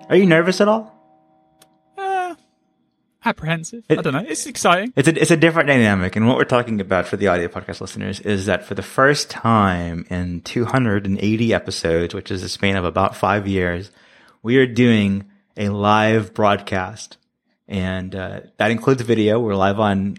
Are you nervous at all? Apprehensive. I don't know. It's exciting. It's a different dynamic. And what we're talking about for the audio podcast listeners is that for the first time in 280 episodes, which is a span of about 5 years, we are doing a live broadcast. And that includes video. We're live on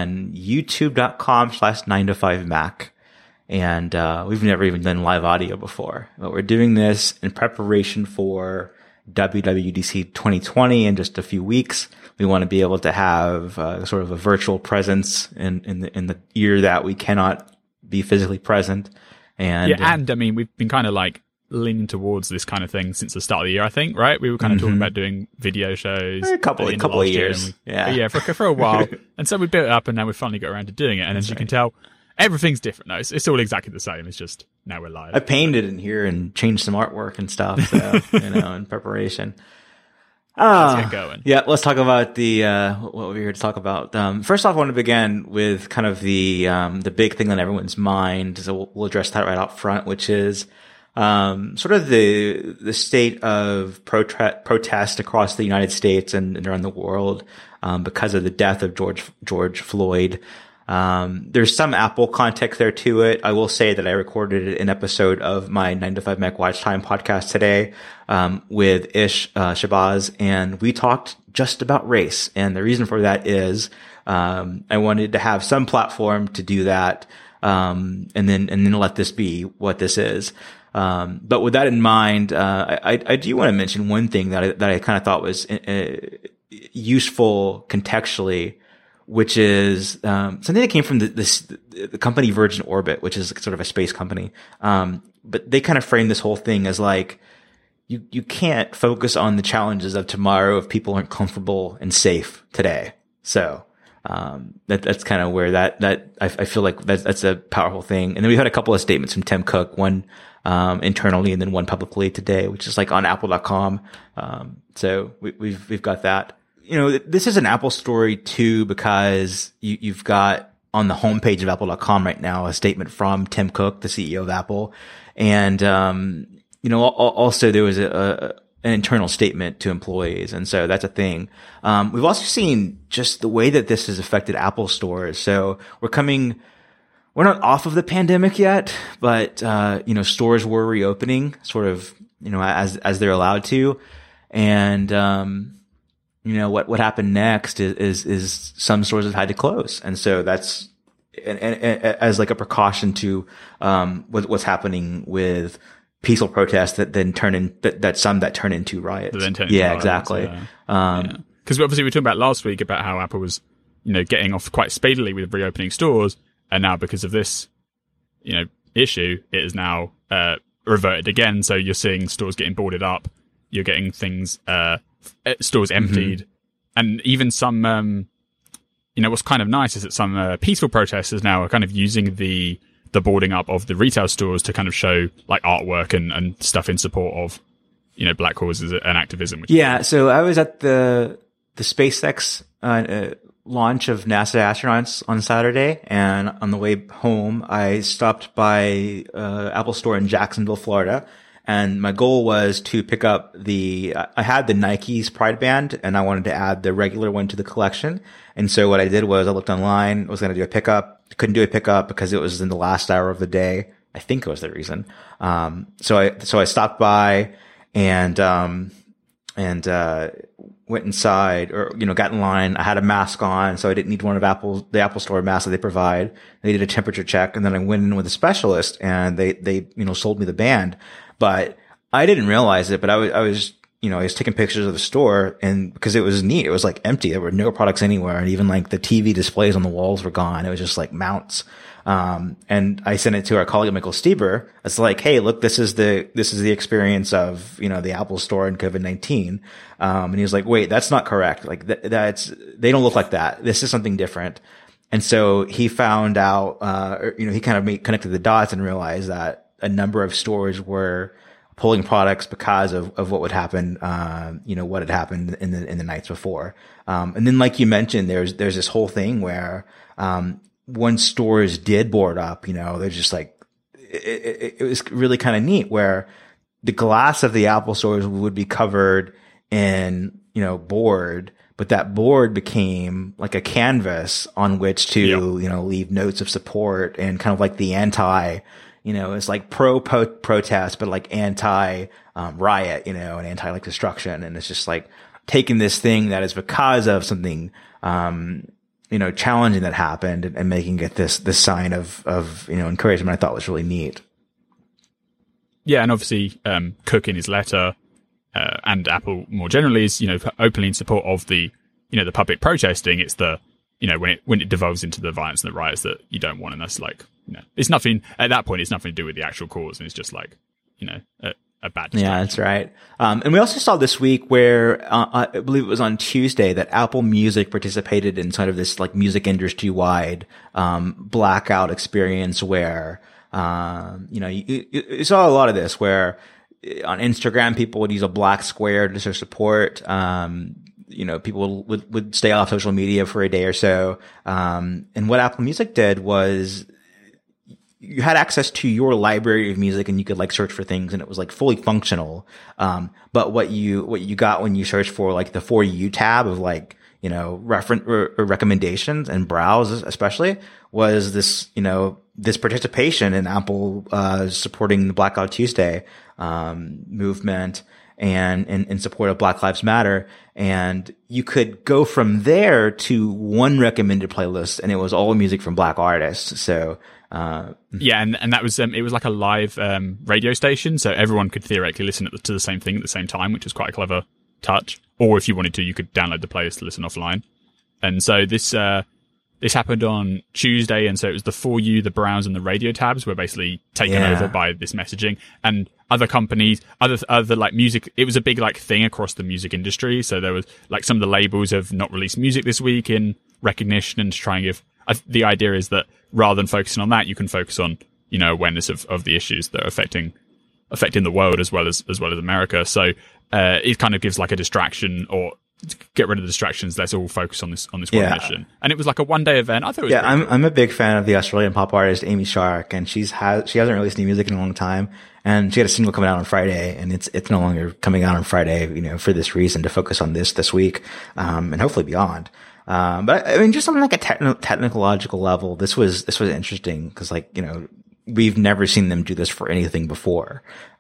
youtube.com/9to5mac. And we've never even done live audio before. But we're doing this in preparation for WWDC 2020 in just a few weeks. We want to be able to have sort of a virtual presence in the year that we cannot be physically present. And and I mean, we've been kind of like leaning towards this kind of thing since the start of the year, I think, right? We were kind of talking about doing video shows. A couple of years. For a while. And so we built it up, and now we finally got around to doing it. And as you can tell, everything's different now. It's all exactly the same. It's just now we're live. I painted in here and changed some artwork and stuff, so, in preparation. Let's get going. Yeah, let's talk about what we're here to talk about. First off, I want to begin with kind of the big thing on everyone's mind. So we'll address that right out front, which is sort of the state of protest across the United States and around the world because of the death of George Floyd. There's some Apple context there to it. I will say that I recorded an episode of my 9to5Mac Watch Time podcast today, with Ish Shabazz, and we talked just about race. And the reason for that is, I wanted to have some platform to do that, and then let this be what this is. But with that in mind, I do want to mention one thing that I kind of thought was useful contextually, which is something that came from the company Virgin Orbit, which is sort of a space company. But they kind of frame this whole thing as like, you can't focus on the challenges of tomorrow if people aren't comfortable and safe today. So that's kind of where that I feel like that's a powerful thing. And then we had a couple of statements from Tim Cook, one internally and then one publicly today, which is like on apple.com. So we've got that. This is an Apple story too, because you've got on the homepage of apple.com right now a statement from Tim Cook, the CEO of Apple. And, also there was an internal statement to employees. And so that's a thing. We've also seen just the way that this has affected Apple stores. So we're not off of the pandemic yet, but, stores were reopening sort of, as they're allowed to. And, what happened next is some stores have had to close. And so that's, and as like a precaution to, what's happening with peaceful protests that then turn into riots. Exactly. Yeah. Cause obviously we were talking about last week about how Apple was, getting off quite speedily with reopening stores. And now because of this, issue, it is now, reverted again. So you're seeing stores getting boarded up. You're getting things, stores emptied, and even some, what's kind of nice is that some peaceful protesters now are kind of using the boarding up of the retail stores to kind of show like artwork and stuff in support of, black causes and activism. So I was at the SpaceX launch of NASA astronauts on Saturday, and on the way home, I stopped by Apple Store in Jacksonville, Florida. And my goal was to pick up I had the Nike's Pride Band, and I wanted to add the regular one to the collection. And so what I did was I looked online, was going to do a pickup, couldn't do a pickup because it was in the last hour of the day. I think it was the reason. So I stopped by and went inside got in line. I had a mask on, so I didn't need one of the Apple Store masks that they provide. They did a temperature check, and then I went in with a specialist, and they sold me the band. But I didn't realize it, but I was taking pictures of the store, and because it was neat, it was like empty. There were no products anywhere. And even like the TV displays on the walls were gone. It was just like mounts. And I sent it to our colleague, Michael Stieber. It's like, hey, look, this is the experience of, the Apple Store in COVID-19. And he was like, wait, that's not correct. Like they don't look like that. This is something different. And so he found out, he kind of connected the dots and realized that a number of stores were pulling products because of what would happen, what had happened in the nights before. And then, like you mentioned, there's this whole thing where, when stores did board up, they're just like, it was really kind of neat where the glass of the Apple stores would be covered in, board, but that board became like a canvas on which to, leave notes of support and kind of like the anti, it's like protest, but like anti, riot, and anti like destruction. And it's just like taking this thing that is because of something, challenging that happened and making it this sign of, encouragement. I thought was really neat. Yeah. And obviously, Cook in his letter, and Apple more generally is, openly in support of the, the public protesting. It's the, when it devolves into the violence and the riots that you don't want. And that's like, it's nothing at that point. It's nothing to do with the actual cause. And it's just like, a bad distraction. Yeah, that's right. And we also saw this week where, I believe it was on Tuesday that Apple Music participated in sort of this like music industry wide, blackout experience where, you saw a lot of this where, on Instagram, people would use a black square to show support. People would stay off social media for a day or so. And what Apple Music did was you had access to your library of music and you could like search for things and it was like fully functional. But what you got when you searched for like the For You tab of like, reference or recommendations and browse especially was this, this participation in Apple, supporting the Blackout Tuesday, movement and in support of Black Lives Matter. And you could go from there to one recommended playlist and it was all music from Black artists. So, yeah, and that was it was like a live radio station, so everyone could theoretically listen to the same thing at the same time, which was quite a clever touch. Or if you wanted to, you could download the playlist to listen offline. And so this happened on Tuesday, and so it was the For You, the Browse, and the radio tabs were basically taken over by this messaging. And other companies, other like music, it was a big like thing across the music industry. So there was like some of the labels have not released music this week in recognition and to try and give. The idea is that rather than focusing on that, you can focus on, awareness of the issues that are affecting the world as well as America. So, it kind of gives like a distraction or get rid of the distractions. Let's all focus on this one mission. And it was like a 1-day event. I thought it was I'm a big fan of the Australian pop artist Amy Shark, and she hasn't released new music in a long time. And she had a single coming out on Friday, and it's no longer coming out on Friday, for this reason, to focus on this week, and hopefully beyond. But I mean, just on like a technological level, this was interesting because like, we've never seen them do this for anything before.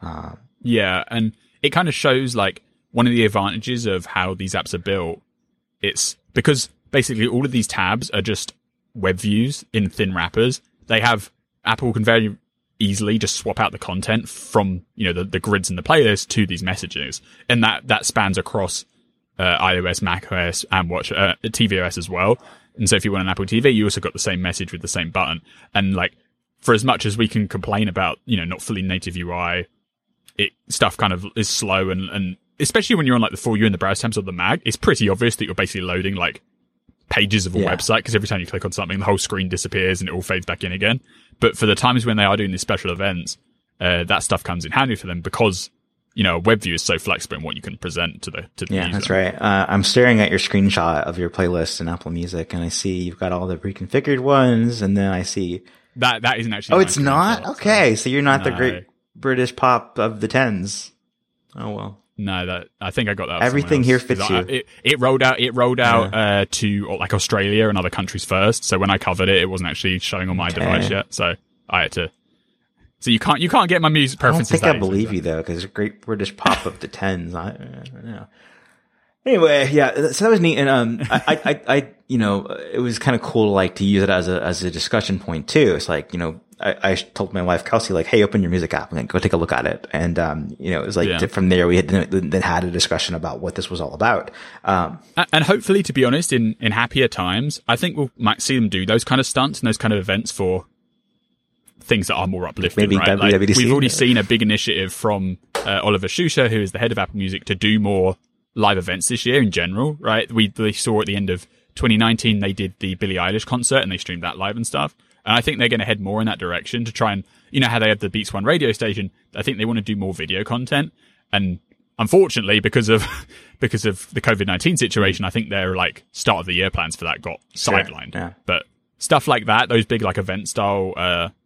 Yeah. And it kind of shows like one of the advantages of how these apps are built. It's because basically all of these tabs are just web views in thin wrappers. Apple can very easily just swap out the content from, the grids and the playlist to these messages. And that spans across iOS, macOS, and tvOS as well. And so if you want an Apple TV, you also got the same message with the same button. And like, for as much as we can complain about, not fully native UI, stuff kind of is slow and especially when you're on like the For You and the Browse tabs or the Mac, it's pretty obvious that you're basically loading like pages of a website because every time you click on something, the whole screen disappears and it all fades back in again. But for the times when they are doing these special events, that stuff comes in handy for them because a web view is so flexible in what you can present to the user. Yeah, that's right. I'm staring at your screenshot of your playlist in Apple Music, and I see you've got all the pre-configured ones, and then I see that isn't actually. Oh, it's not? Okay, so you're not the great British pop of the tens. Oh well. No, I think I got that. Everything here fits you. It rolled out to like Australia and other countries first. So when I covered it, it wasn't actually showing on my device yet. So I had to. So you can't get my music preferences. I don't think I believe you though, because great British pop of the tens. I don't know. Anyway, yeah, so that was neat, and I it was kind of cool, like to use it as a discussion point too. It's like I told my wife Kelsey, like, hey, open your music app and go take a look at it, and it was like from there we had then had a discussion about what this was all about. And hopefully, to be honest, in happier times, I think might see them do those kind of stunts and those kind of events for things that are more uplifting, maybe right? Like, we've already seen a big initiative from Oliver Schuscher, who is the head of Apple Music, to do more live events this year in general, right? We saw at the end of 2019, they did the Billie Eilish concert and they streamed that live and stuff. And I think they're going to head more in that direction to try and, how they have the Beats One radio station. I think they want to do more video content. And unfortunately, because of the COVID-19 situation, I think their like start of the year plans for that got sidelined. Yeah. But stuff like that, those big like event style,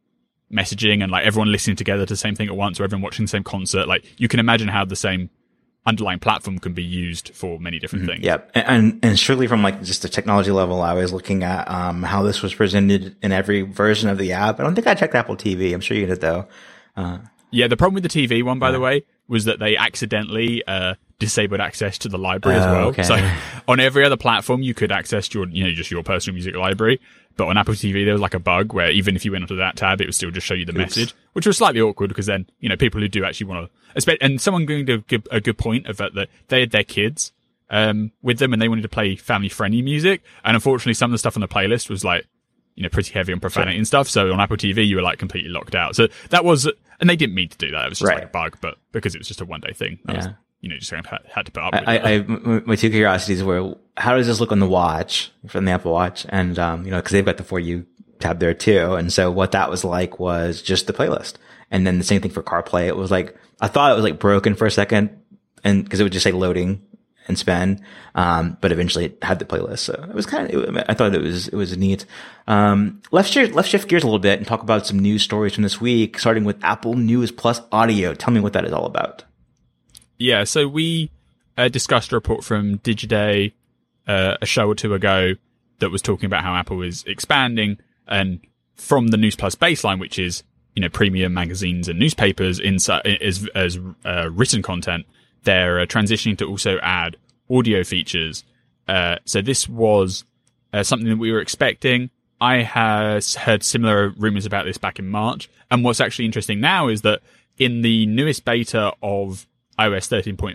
messaging and like everyone listening together to the same thing at once or everyone watching the same concert, like you can imagine how the same underlying platform can be used for many different things. Yep. And surely from like just the technology level, I was looking at, how this was presented in every version of the app. I don't think I checked Apple TV. I'm sure you did though. Yeah. The problem with the TV one, by the way, was that they accidentally, disabled access to the library as well. Okay. So on every other platform, you could access your, just your personal music library. But on Apple TV, there was like a bug where even if you went onto that tab, it would still just show you the message, which was slightly awkward because then, people who do actually want to, and someone going to give a good point of that they had their kids, with them and they wanted to play family friendly music. And unfortunately, some of the stuff on the playlist was like, pretty heavy on profanity and stuff. So on Apple TV, you were like completely locked out. So that was, and they didn't mean to do that. It was just like a bug, but because it was just a one day thing, just had to put up with it. My two curiosities were, how does this look on the watch, from the Apple Watch? And, cause they've got the For You tab there too. And so what that was like was just the playlist. And then the same thing for CarPlay. It was like, I thought it was like broken for a second, and cause it would just say loading and spin. But eventually it had the playlist. So it was I thought it was neat. Let's shift gears a little bit and talk about some news stories from this week, starting with Apple News Plus Audio. Tell me what that is all about. Yeah, so we discussed a report from Digiday a show or two ago that was talking about how Apple is expanding, and from the News Plus baseline, which is premium magazines and newspapers inside as written content, they're transitioning to also add audio features. So this was something that we were expecting. I had heard similar rumors about this back in March, and what's actually interesting now is that in the newest beta of iOS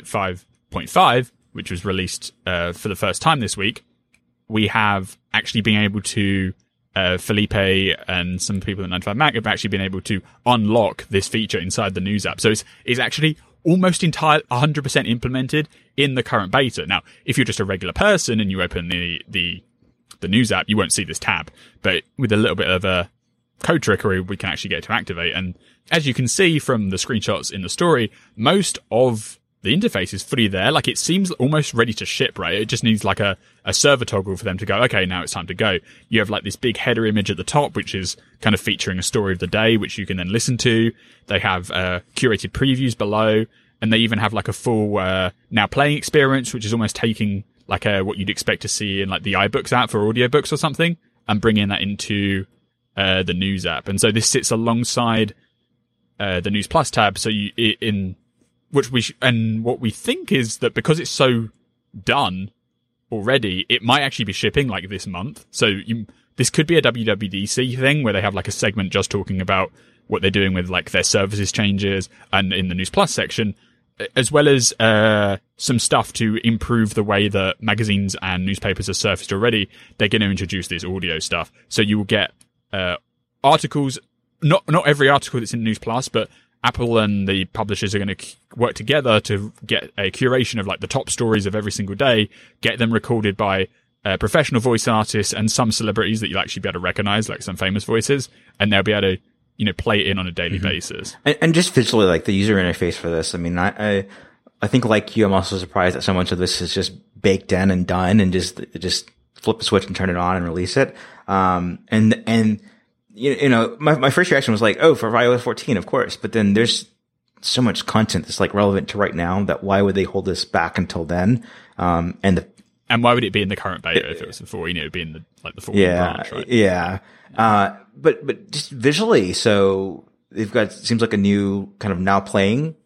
13.5.5, which was released for the first time this week, we have actually been able to, Felipe and some people at 95Mac have actually been able to unlock this feature inside the News app. So it's actually almost 100% implemented in the current beta. Now, if you're just a regular person and you open the News app, you won't see this tab. But with a little bit of a code trickery, we can actually get it to activate. And as you can see from the screenshots in the story, most of the interface is fully there. Like, it seems almost ready to ship, right? It just needs like a server toggle for them to go, okay, now it's time to go. You have like this big header image at the top, which is kind of featuring a story of the day, which you can then listen to. They have curated previews below, and they even have like a full now playing experience, which is almost taking like what you'd expect to see in like the iBooks app for audiobooks or something, and bringing that into the News app. And so this sits alongside the News Plus tab. So what we think is that because it's so done already, it might actually be shipping like this month. So this could be a WWDC thing where they have like a segment just talking about what they're doing with like their services changes, and in the News Plus section, as well as some stuff to improve the way that magazines and newspapers are surfaced already. They're going to introduce this audio stuff. So you will get articles, not every article that's in News Plus, but Apple and the publishers are going to work together to get a curation of like the top stories of every single day, get them recorded by professional voice artists and some celebrities that you'll actually be able to recognize, like some famous voices, and they'll be able to, play it in on a daily basis. And just visually, like the user interface for this, I mean, I think like you, I'm also surprised that so much of this is just baked in and done, and just flip a switch and turn it on and release it. And my first reaction was like, oh, for iOS 14, of course. But then there's so much content that's like relevant to right now that why would they hold this back until then? And why would it be in the current beta if it was before? It would be in the full branch, right? Yeah. But just visually, so they've got, seems like a new kind of now playing,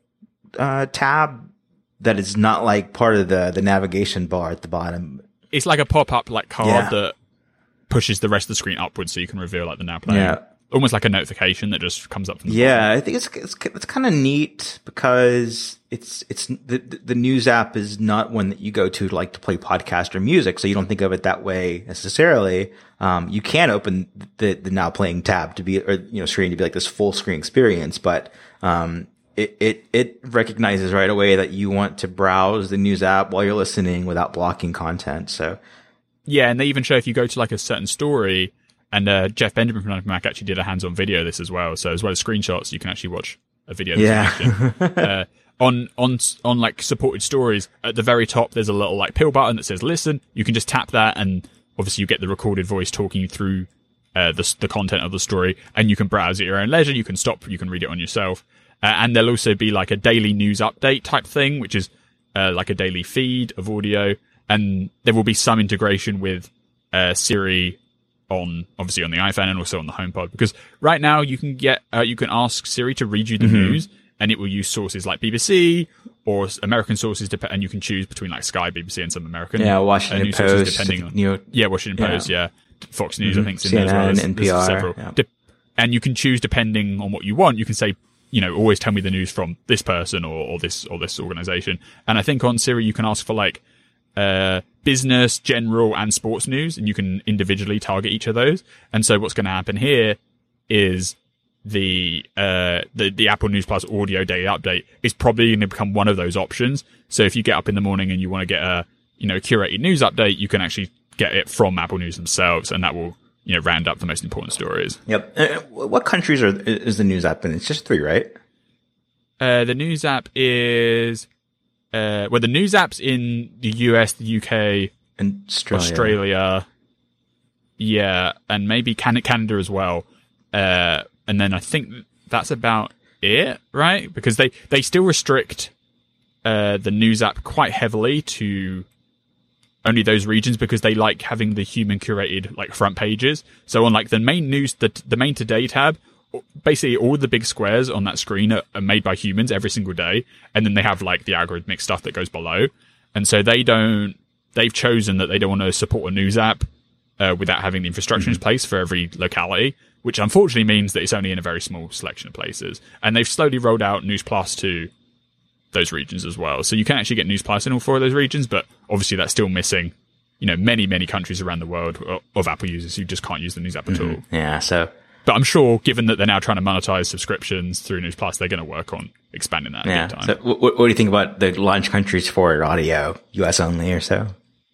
tab that is not like part of the navigation bar at the bottom. It's like a pop-up like card that pushes the rest of the screen upwards so you can reveal like the now playing. Yeah. Almost like a notification that just comes up from the bottom. I think it's kind of neat because it's the News app is not one that you go to like to play podcast or music, so you don't think of it that way necessarily. You can open the now playing tab to be, or screen to be like this full screen experience, but it recognizes right away that you want to browse the News app while you're listening without blocking content. So yeah, and they even show if you go to like a certain story. And Jeff Benjamin from Mac actually did a hands-on video of this as well. So as well as screenshots, you can actually watch a video. Yeah. On like supported stories, at the very top, there's a little like pill button that says listen. You can just tap that, and obviously you get the recorded voice talking you through the content of the story, and you can browse at your own leisure. You can stop. You can read it on yourself. And there'll also be like a daily news update type thing, which is like a daily feed of audio, and there will be some integration with Siri obviously on the iPhone and also on the HomePod, because right now you can ask Siri to read you the news, and it will use sources like BBC or American sources, and you can choose between like Sky, BBC, and some American Washington news Post, sources depending on Washington Post, Fox News, I think, is in there as well. CNN, NPR, several. And you can choose depending on what you want. You can say, always tell me the news from this person or this organization. And I think on Siri you can ask for like business, general, and sports news, and you can individually target each of those. And so what's going to happen here is the Apple News Plus audio daily update is probably going to become one of those options. So if you get up in the morning and you want to get a curated news update, you can actually get it from Apple News themselves, and that will round up the most important stories. Yep. What countries is the news app in? It's just 3, right? The news app is the news app's in the US, the UK, and Australia, and maybe Canada as well. And then I think that's about it, right? Because they still restrict the news app quite heavily to only those regions, because they like having the human curated like front pages. So on like the main news, the main Today tab, basically all the big squares on that screen are made by humans every single day, and then they have like the algorithmic stuff that goes below. And so they've chosen that they don't want to support a news app without having the infrastructure in place for every locality, which unfortunately means that it's only in a very small selection of places. And they've slowly rolled out News Plus to those regions as well. So you can actually get News Plus in all 4 of those regions, but obviously that's still missing, many, many countries around the world of Apple users who just can't use the news app at all. Yeah, so... But I'm sure, given that they're now trying to monetize subscriptions through News Plus, they're going to work on expanding that. Yeah. So what do you think about the launch countries for audio? US only or so?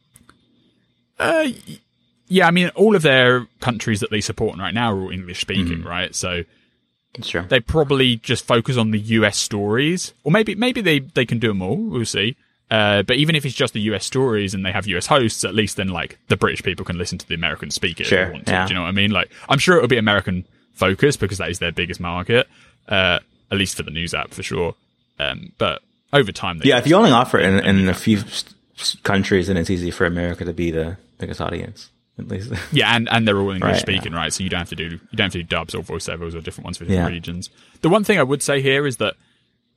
Yeah, I mean, all of their countries that they support right now are all English speaking, right? So that's true. They probably just focus on the US stories, or maybe they can do them all. We'll see. But even if it's just the US stories and they have US hosts, at least then like the British people can listen to the American speaker if they want to. Do you know what I mean? Like, I'm sure it'll be American focused because that is their biggest market, at least for the news app for sure. But over time, if you only offer it in a few countries, then it's easy for America to be the biggest audience. At least. Yeah, and they're all English speaking, right? So you don't have to do dubs or voiceovers or different ones for different regions. The one thing I would say here is that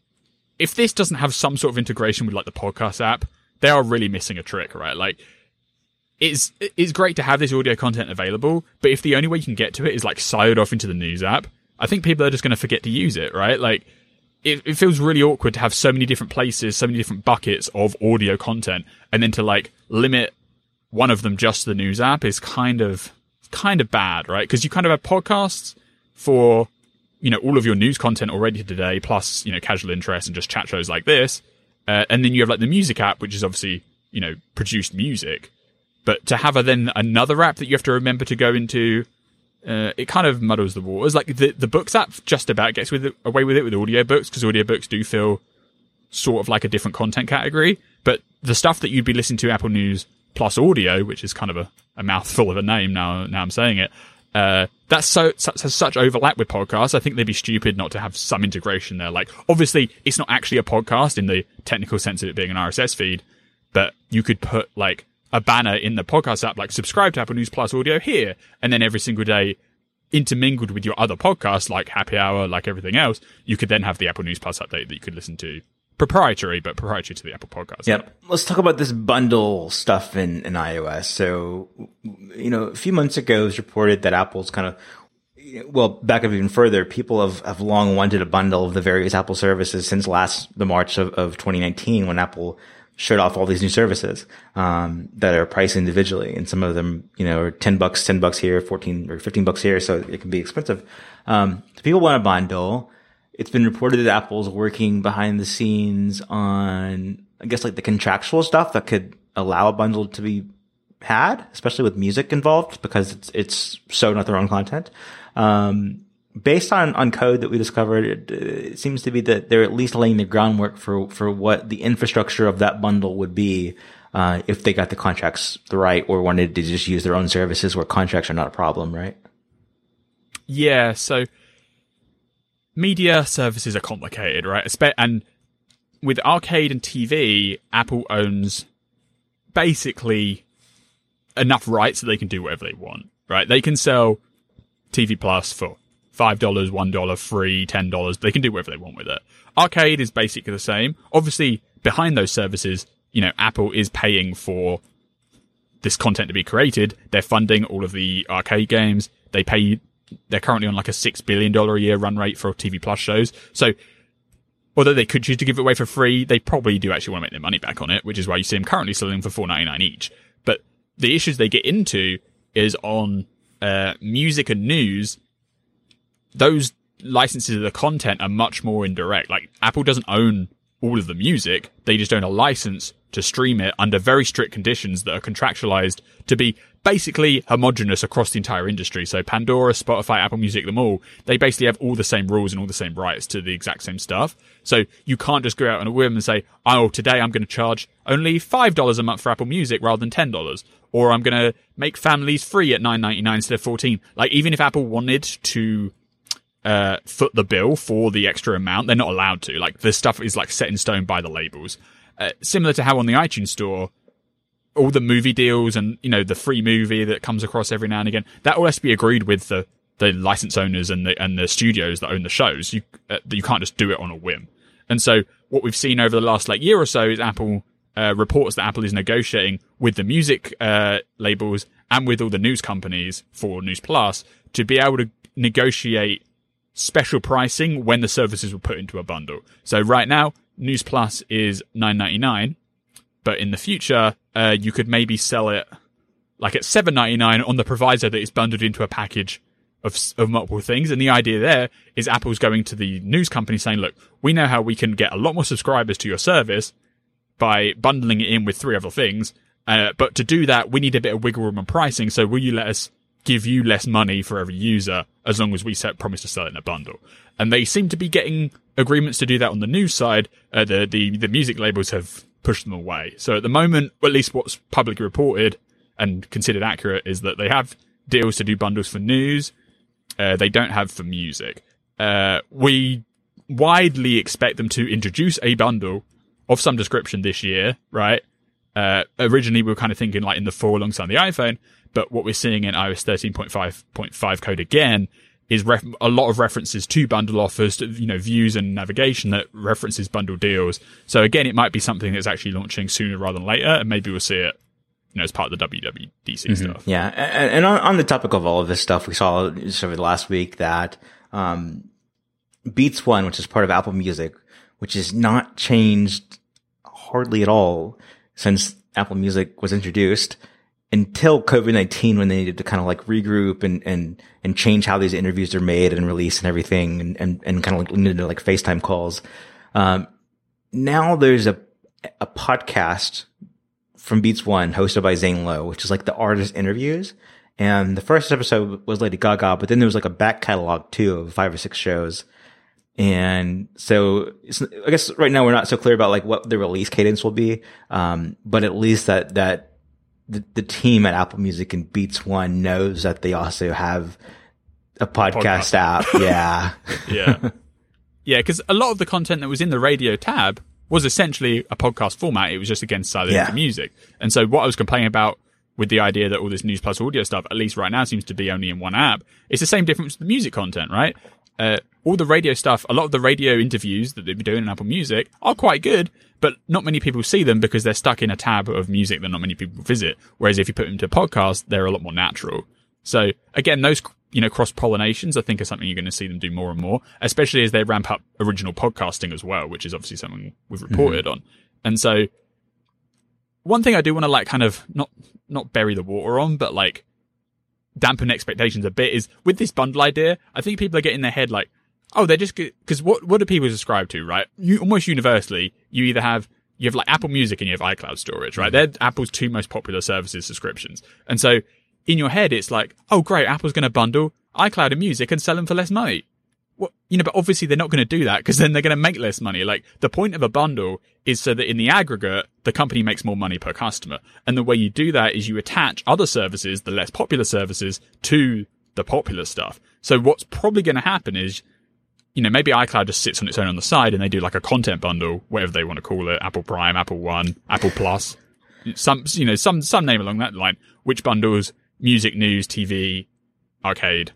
if this doesn't have some sort of integration with like the podcast app, they are really missing a trick, right? Like, it's great to have this audio content available, but if the only way you can get to it is like siloed off into the news app, I think people are just going to forget to use it, right? Like, it feels really awkward to have so many different places, so many different buckets of audio content, and then to like limit one of them just to the news app is kind of bad, right? Because you kind of have podcasts for, all of your news content already today, plus, casual interest and just chat shows like this. And then you have like the music app, which is obviously, produced music. But to have then another app that you have to remember to go into, it kind of muddles the waters. Like the books app just about gets away with it with audiobooks, because audiobooks do feel sort of like a different content category. But the stuff that you'd be listening to Apple News Plus audio, which is kind of a mouthful of a name now I'm saying it, has such overlap with podcasts. I think they'd be stupid not to have some integration there. Like, obviously it's not actually a podcast in the technical sense of it being an RSS feed, but you could put like a banner in the podcast app, like subscribe to Apple News Plus audio here, and then every single day intermingled with your other podcasts like Happy Hour, like everything else, you could then have the Apple News Plus update that you could listen to. Proprietary to the Apple Podcast. Yep. Let's talk about this bundle stuff in iOS. So, a few months ago it was reported that Apple's kind of, back up even further, people have long wanted a bundle of the various Apple services since the March of 2019, when Apple showed off all these new services, that are priced individually. And some of them, are $10 here, 14 or $15 here. So it can be expensive. So people want a bundle. It's been reported that Apple's working behind the scenes on, I guess, like the contractual stuff that could allow a bundle to be had, especially with music involved, because it's so not their own content. Based on code that we discovered, it seems to be that they're at least laying the groundwork for what the infrastructure of that bundle would be, if they got the contracts right or wanted to just use their own services where contracts are not a problem, right? Yeah, so media services are complicated, right? And with arcade and TV, Apple owns basically enough rights that they can do whatever they want, right? They can sell TV Plus for $5, $1, free, $10. They can do whatever they want with it. Arcade is basically the same. Obviously, behind those services, Apple is paying for this content to be created. They're funding all of the arcade games. They're currently on like a $6 billion a year run rate for TV Plus shows. So, although they could choose to give it away for free, they probably do actually want to make their money back on it, which is why you see them currently selling for $4.99 each. But the issues they get into is on music and news. Those licenses of the content are much more indirect. Like, Apple doesn't own all of the music. They just own a license to stream it under very strict conditions that are contractualized to be basically homogenous across the entire industry. So Pandora, Spotify, Apple Music, them all, they basically have all the same rules and all the same rights to the exact same stuff. So you can't just go out on a whim and say, oh, today I'm going to charge only $5 a month for Apple Music rather than $10. Or I'm going to make families free at $9.99 instead of $14. Like, even if Apple wanted to foot the bill for the extra amount, they're not allowed to. Like, this stuff is like set in stone by the labels. Similar to how on the iTunes store, all the movie deals and, the free movie that comes across every now and again, that all has to be agreed with the license owners and the studios that own the shows. You can't just do it on a whim. And so what we've seen over the last year or so is Apple reports that Apple is negotiating with the music labels and with all the news companies for News Plus to be able to negotiate special pricing when the services were put into a bundle. So right now, News Plus is $9.99, but in the future, you could maybe sell it like at $7.99 on the proviso that it's bundled into a package of multiple things. And the idea there is Apple's going to the news company saying, look, we know how we can get a lot more subscribers to your service by bundling it in with 3 other things. But to do that, we need a bit of wiggle room on pricing. So will you let us give you less money for every user as long as we promise to sell it in a bundle? And they seem to be getting agreements to do that on the news side. The music labels have pushed them away. So at the moment, at least what's publicly reported and considered accurate, is that they have deals to do bundles for news. They don't have for music. We widely expect them to introduce a bundle of some description this year, right? Originally, we were kind of thinking like in the fall alongside the iPhone, but what we're seeing in iOS 13.5.5 code again is a lot of references to bundle offers, to, views and navigation that references bundle deals. So again, it might be something that's actually launching sooner rather than later, and maybe we'll see it, as part of the WWDC stuff. Yeah. And on the topic of all of this stuff, we saw just over the last week that, Beats One, which is part of Apple Music, which has not changed hardly at all since Apple Music was introduced until COVID-19, when they needed to kind of like regroup and change how these interviews are made and released and everything, and kind of like needed like FaceTime calls. Now there's a podcast from Beats One hosted by Zane Lowe, which is like the artist interviews. And the first episode was Lady Gaga, but then there was like a back catalog too of 5 or 6 shows. And so I guess right now we're not so clear about like what the release cadence will be. But at least that the team at Apple Music and Beats One knows that they also have a podcast app. Yeah. Yeah. Yeah. Cause a lot of the content that was in the radio tab was essentially a podcast format. It was just, again, siloed into music. And so what I was complaining about with the idea that all this News Plus audio stuff, at least right now, seems to be only in one app, it's the same difference with the music content, right? All the radio stuff, a lot of the radio interviews that they've been doing in Apple Music are quite good, but not many people see them because they're stuck in a tab of music that not many people visit. Whereas if you put them to a podcast, they're a lot more natural. So again, those, cross-pollinations, I think, are something you're going to see them do more and more, especially as they ramp up original podcasting as well, which is obviously something we've reported on. And so one thing I do want to kind of not bury the water on, but dampen expectations a bit is with this bundle idea, I think people are getting their head oh, they're just good. Because what do people subscribe to, right? Almost universally, you have Apple Music and you have iCloud storage, right? They're Apple's 2 most popular services subscriptions. And so in your head, it's oh, great, Apple's going to bundle iCloud and Music and sell them for less money. Well, but obviously they're not going to do that because then they're going to make less money. The point of a bundle is so that in the aggregate, the company makes more money per customer. And the way you do that is you attach other services, the less popular services, to the popular stuff. So what's probably going to happen is maybe iCloud just sits on its own on the side and they do like a content bundle, whatever they want to call it, Apple Prime, Apple One, Apple Plus, some name along that line, which bundles music, news, TV, arcade.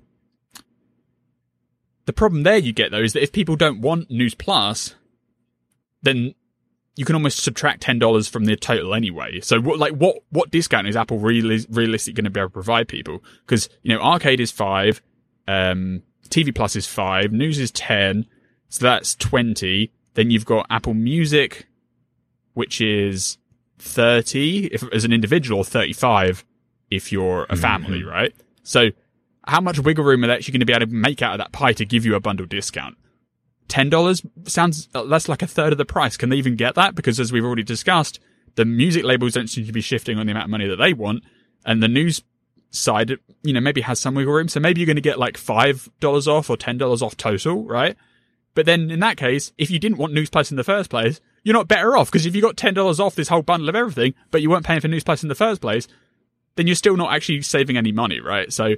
The problem there you get, though, is that if people don't want News Plus, then you can almost subtract $10 from the total anyway. So what discount is Apple realistically going to be able to provide people? Because, arcade is $5, TV Plus is $5, news is $10, so that's $20. Then you've got Apple Music, which is $30 if as an individual, or $35 if you're a family, right? So how much wiggle room are they actually going to be able to make out of that pie to give you a bundle discount? $10 sounds less like a third of the price. Can they even get that? Because as we've already discussed, the music labels don't seem to be shifting on the amount of money that they want, and the news side, maybe has some wiggle room. So maybe you're going to get like $5 off or $10 off total, right? But then in that case, if you didn't want News Plus in the first place, you're not better off, because if you got $10 off this whole bundle of everything, but you weren't paying for News Plus in the first place, then you're still not actually saving any money, right? So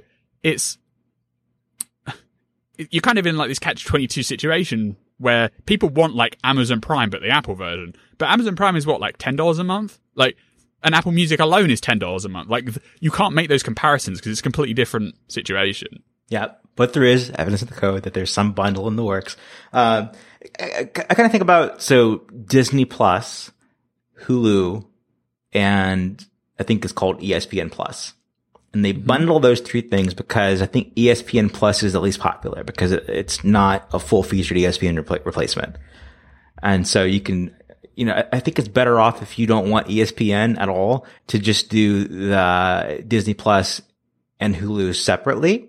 you're kind of in like this catch-22 situation where people want like Amazon Prime, but the Apple version. But Amazon Prime is what, like $10 a month? Like, and Apple Music alone is $10 a month. Like, you can't make those comparisons because it's a completely different situation. Yeah, but there is evidence in the code that there's some bundle in the works. I kind of think about, so Disney Plus, Hulu, and I think it's called ESPN Plus. And they bundle those three things because I think ESPN Plus is the least popular, because it's not a full-featured ESPN replacement. And so you can, I think it's better off if you don't want ESPN at all to just do the Disney Plus and Hulu separately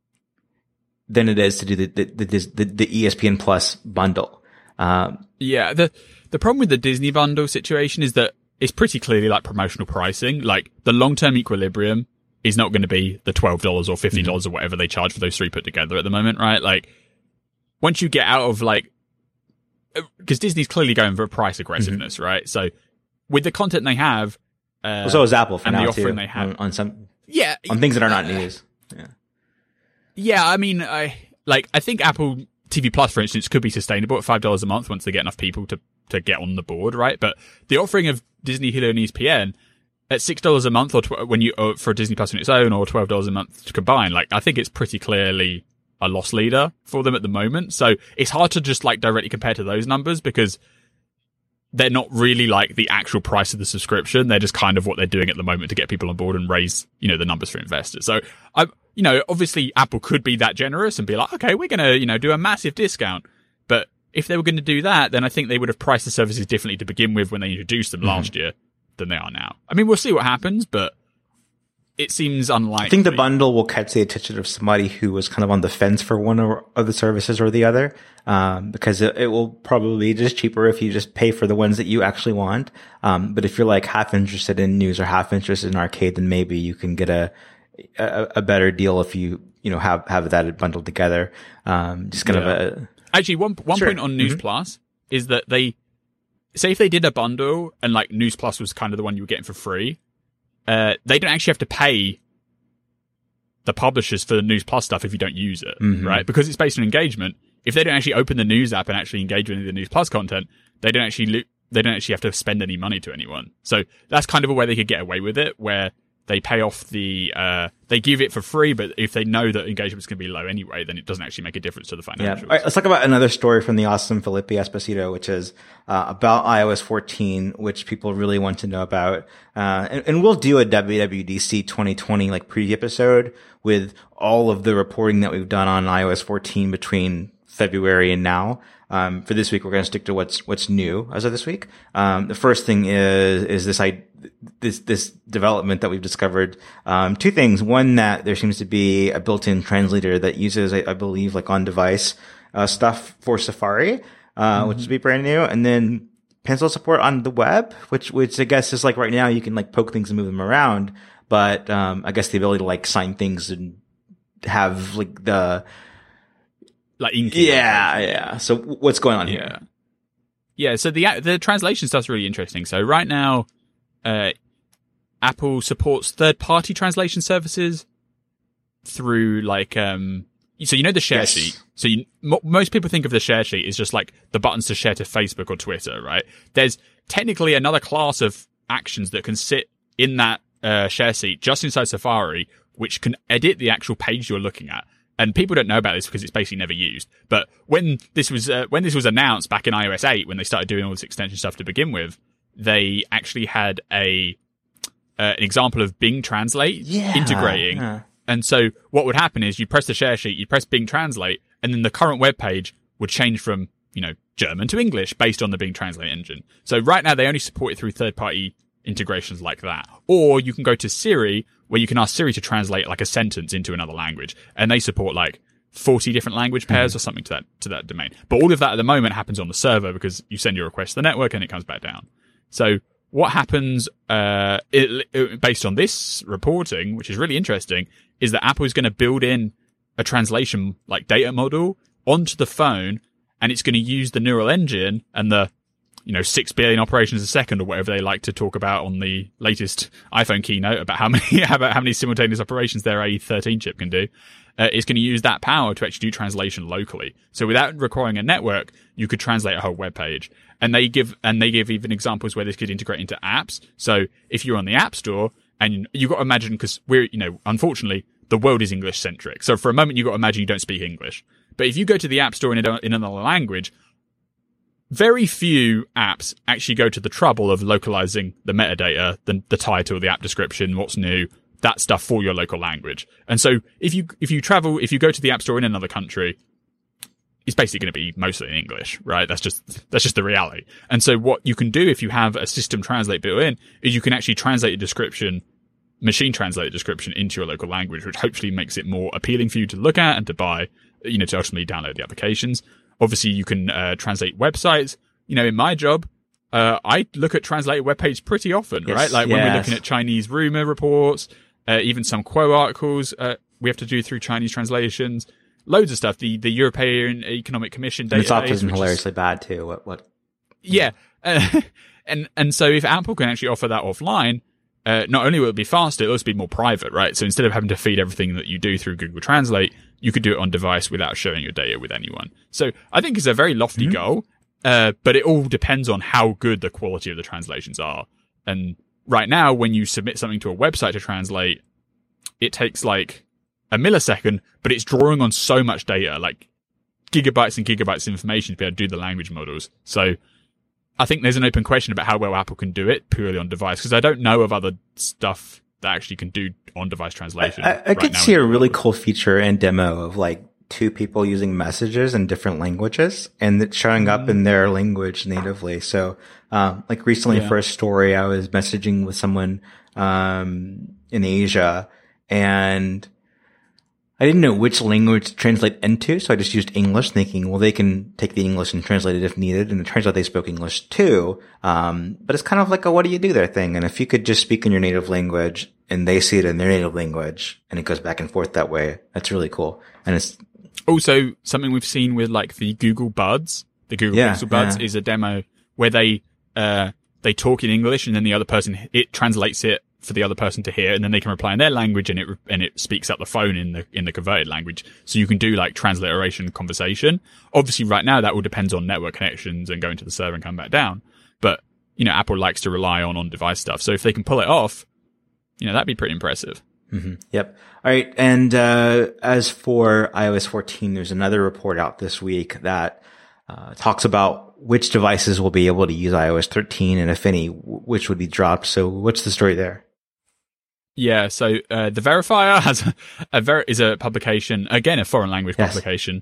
than it is to do the ESPN Plus bundle. Yeah, the problem with the Disney bundle situation is that it's pretty clearly like promotional pricing. Like, the long-term equilibrium is not going to be the $12 or $50 or whatever they charge for those three put together at the moment, right? Like, once you get out of like, because Disney's clearly going for price aggressiveness, right? So with the content they have, so is Apple for and now the offering too, they have on some, yeah, on things that are not news. Yeah, I mean, I think Apple TV Plus, for instance, could be sustainable at $5 a month once they get enough people to get on the board, right? But the offering of Disney, Hulu, and ESPN at $6 a month, or when you for Disney Plus on its own, or $12 a month to combine, like, I think it's pretty clearly a loss leader for them at the moment. So it's hard to just like directly compare to those numbers, because they're not really like the actual price of the subscription. They're just kind of what they're doing at the moment to get people on board and raise, the numbers for investors. So obviously Apple could be that generous and be like, okay, we're going to, do a massive discount. But if they were going to do that, then I think they would have priced the services differently to begin with when they introduced them last year than they are now. I mean, we'll see what happens, but it seems unlikely. I think the bundle will catch the attention of somebody who was kind of on the fence for one of the services or the other, because it will probably be just cheaper if you just pay for the ones that you actually want. But if you're like half interested in news or half interested in arcade, then maybe you can get a better deal if you have that bundled together. Just kind of actually one point on News Plus is that they say if they did a bundle and like News Plus was kind of the one you were getting for free, they don't actually have to pay the publishers for the News Plus stuff if you don't use it, right? Because it's based on engagement. If they don't actually open the news app and actually engage with any of the News Plus content, they don't actually have to spend any money to anyone. So that's kind of a way they could get away with it, where they pay off they give it for free, but if they know that engagement's going to be low anyway, then it doesn't actually make a difference to the financials. Yeah. All right, let's talk about another story from the awesome Felipe Esposito, which is about iOS 14, which people really want to know about. And we'll do a WWDC 2020 like preview episode with all of the reporting that we've done on iOS 14 between February and now. For this week, we're going to stick to what's new as of this week. The first thing is this development that we've discovered. Two things. One, that there seems to be a built-in translator that uses, I believe, like on-device, stuff for Safari, which would be brand new. And then pencil support on the web, which I guess is like right now you can like poke things and move them around. But, I guess the ability to like sign things and have like the, like inking. Yeah. So what's going on here? Yeah. So the translation stuff's really interesting. So right now, Apple supports third-party translation services through like So you know the share Yes. sheet. So most people think of the share sheet as just like the buttons to share to Facebook or Twitter, right? There's technically another class of actions that can sit in that share sheet just inside Safari, which can edit the actual page you're looking at. And people don't know about this because it's basically never used. But when this was announced back in iOS 8, when they started doing all this extension stuff to begin with, they actually had an example of Bing Translate integrating. And so what would happen is you'd press the share sheet, you'd press Bing Translate, and then the current web page would change from, German to English based on the Bing Translate engine. So right now they only support it through third-party integrations like that. Or you can go to Siri, where you can ask Siri to translate like a sentence into another language. And they support like 40 different language pairs or something to that domain. But all of that at the moment happens on the server because you send your request to the network and it comes back down. So what happens, based on this reporting, which is really interesting, is that Apple is going to build in a translation like data model onto the phone, and it's going to use the neural engine and the 6 billion operations a second or whatever they like to talk about on the latest iPhone keynote about how many simultaneous operations their A13 chip can do. It's going to use that power to actually do translation locally. So without requiring a network, you could translate a whole web page. And they give even examples where this could integrate into apps. So if you're on the App Store, and you've got to imagine, because we're, unfortunately, the world is English centric. So for a moment, you've got to imagine you don't speak English. But if you go to the App Store in another language, very few apps actually go to the trouble of localizing the metadata, the title, the app description, what's new, that stuff for your local language. And so if you go to the App Store in another country, it's basically going to be mostly in English, right? That's just the reality. And so what you can do if you have a system translate built in is you can actually translate a description, machine translate a description into your local language, which hopefully makes it more appealing for you to look at and to buy, to ultimately download the applications. Obviously, you can translate websites. In my job, I look at translated web pages pretty often, right? Like when we're looking at Chinese rumor reports, even some Quo articles, we have to do through Chinese translations. Loads of stuff. The European Economic Commission database. It's often hilariously bad too. What? Yeah, and so if Apple can actually offer that offline, not only will it be faster, it'll also be more private, right? So instead of having to feed everything that you do through Google Translate, you could do it on device without sharing your data with anyone. So I think it's a very lofty goal, but it all depends on how good the quality of the translations are. And right now, when you submit something to a website to translate, it takes like a millisecond, but it's drawing on so much data, like gigabytes and gigabytes of information to be able to do the language models. So I think there's an open question about how well Apple can do it purely on device, because I don't know of other stuff that actually can do on-device translation. I could see a really cool feature and demo of like two people using messages in different languages and it showing up in their language natively. So, like recently for a story, I was messaging with someone, in Asia, and I didn't know which language to translate into, so I just used English, thinking, well, they can take the English and translate it if needed, and it turns out they spoke English too. But it's kind of like a what do you do there thing, and if you could just speak in your native language, and they see it in their native language, and it goes back and forth that way, that's really cool. And it's also something we've seen with like the Google Buds, the Google Pixel Buds is a demo where they talk in English, and then the other person, it translates it for the other person to hear, and then they can reply in their language, and it speaks up the phone in the converted language. So you can do like transliteration conversation. Obviously right now that all depends on network connections and going to the server and come back down. But, Apple likes to rely on device stuff. So if they can pull it off, that'd be pretty impressive. Mm-hmm. Yep. All right. And, as for iOS 14, there's another report out this week that, talks about which devices will be able to use iOS 13 and if any, which would be dropped. So what's the story there? Yeah, so the Verifier is a publication, again a foreign language publication,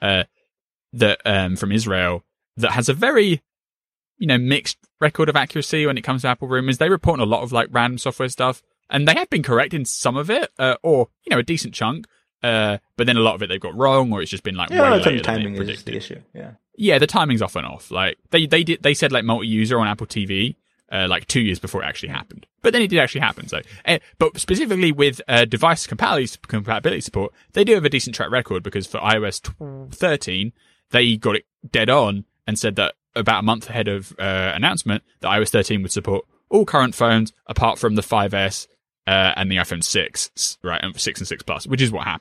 that from Israel, that has a very mixed record of accuracy when it comes to Apple rumors. They report on a lot of like random software stuff, and they have been correct in some of it, or a decent chunk. But then a lot of it they've got wrong, or it's just been like way later than timing predicted. Is the issue. Yeah, the timing's off and off. Like they said like multi-user on Apple TV. Like 2 years before it actually happened. But then it did actually happen. So, but specifically with device compatibility support, they do have a decent track record, because for iOS 13, they got it dead on and said that about a month ahead of announcement that iOS 13 would support all current phones apart from the 5S and the iPhone 6, right, and 6 and 6 Plus, which is what happened.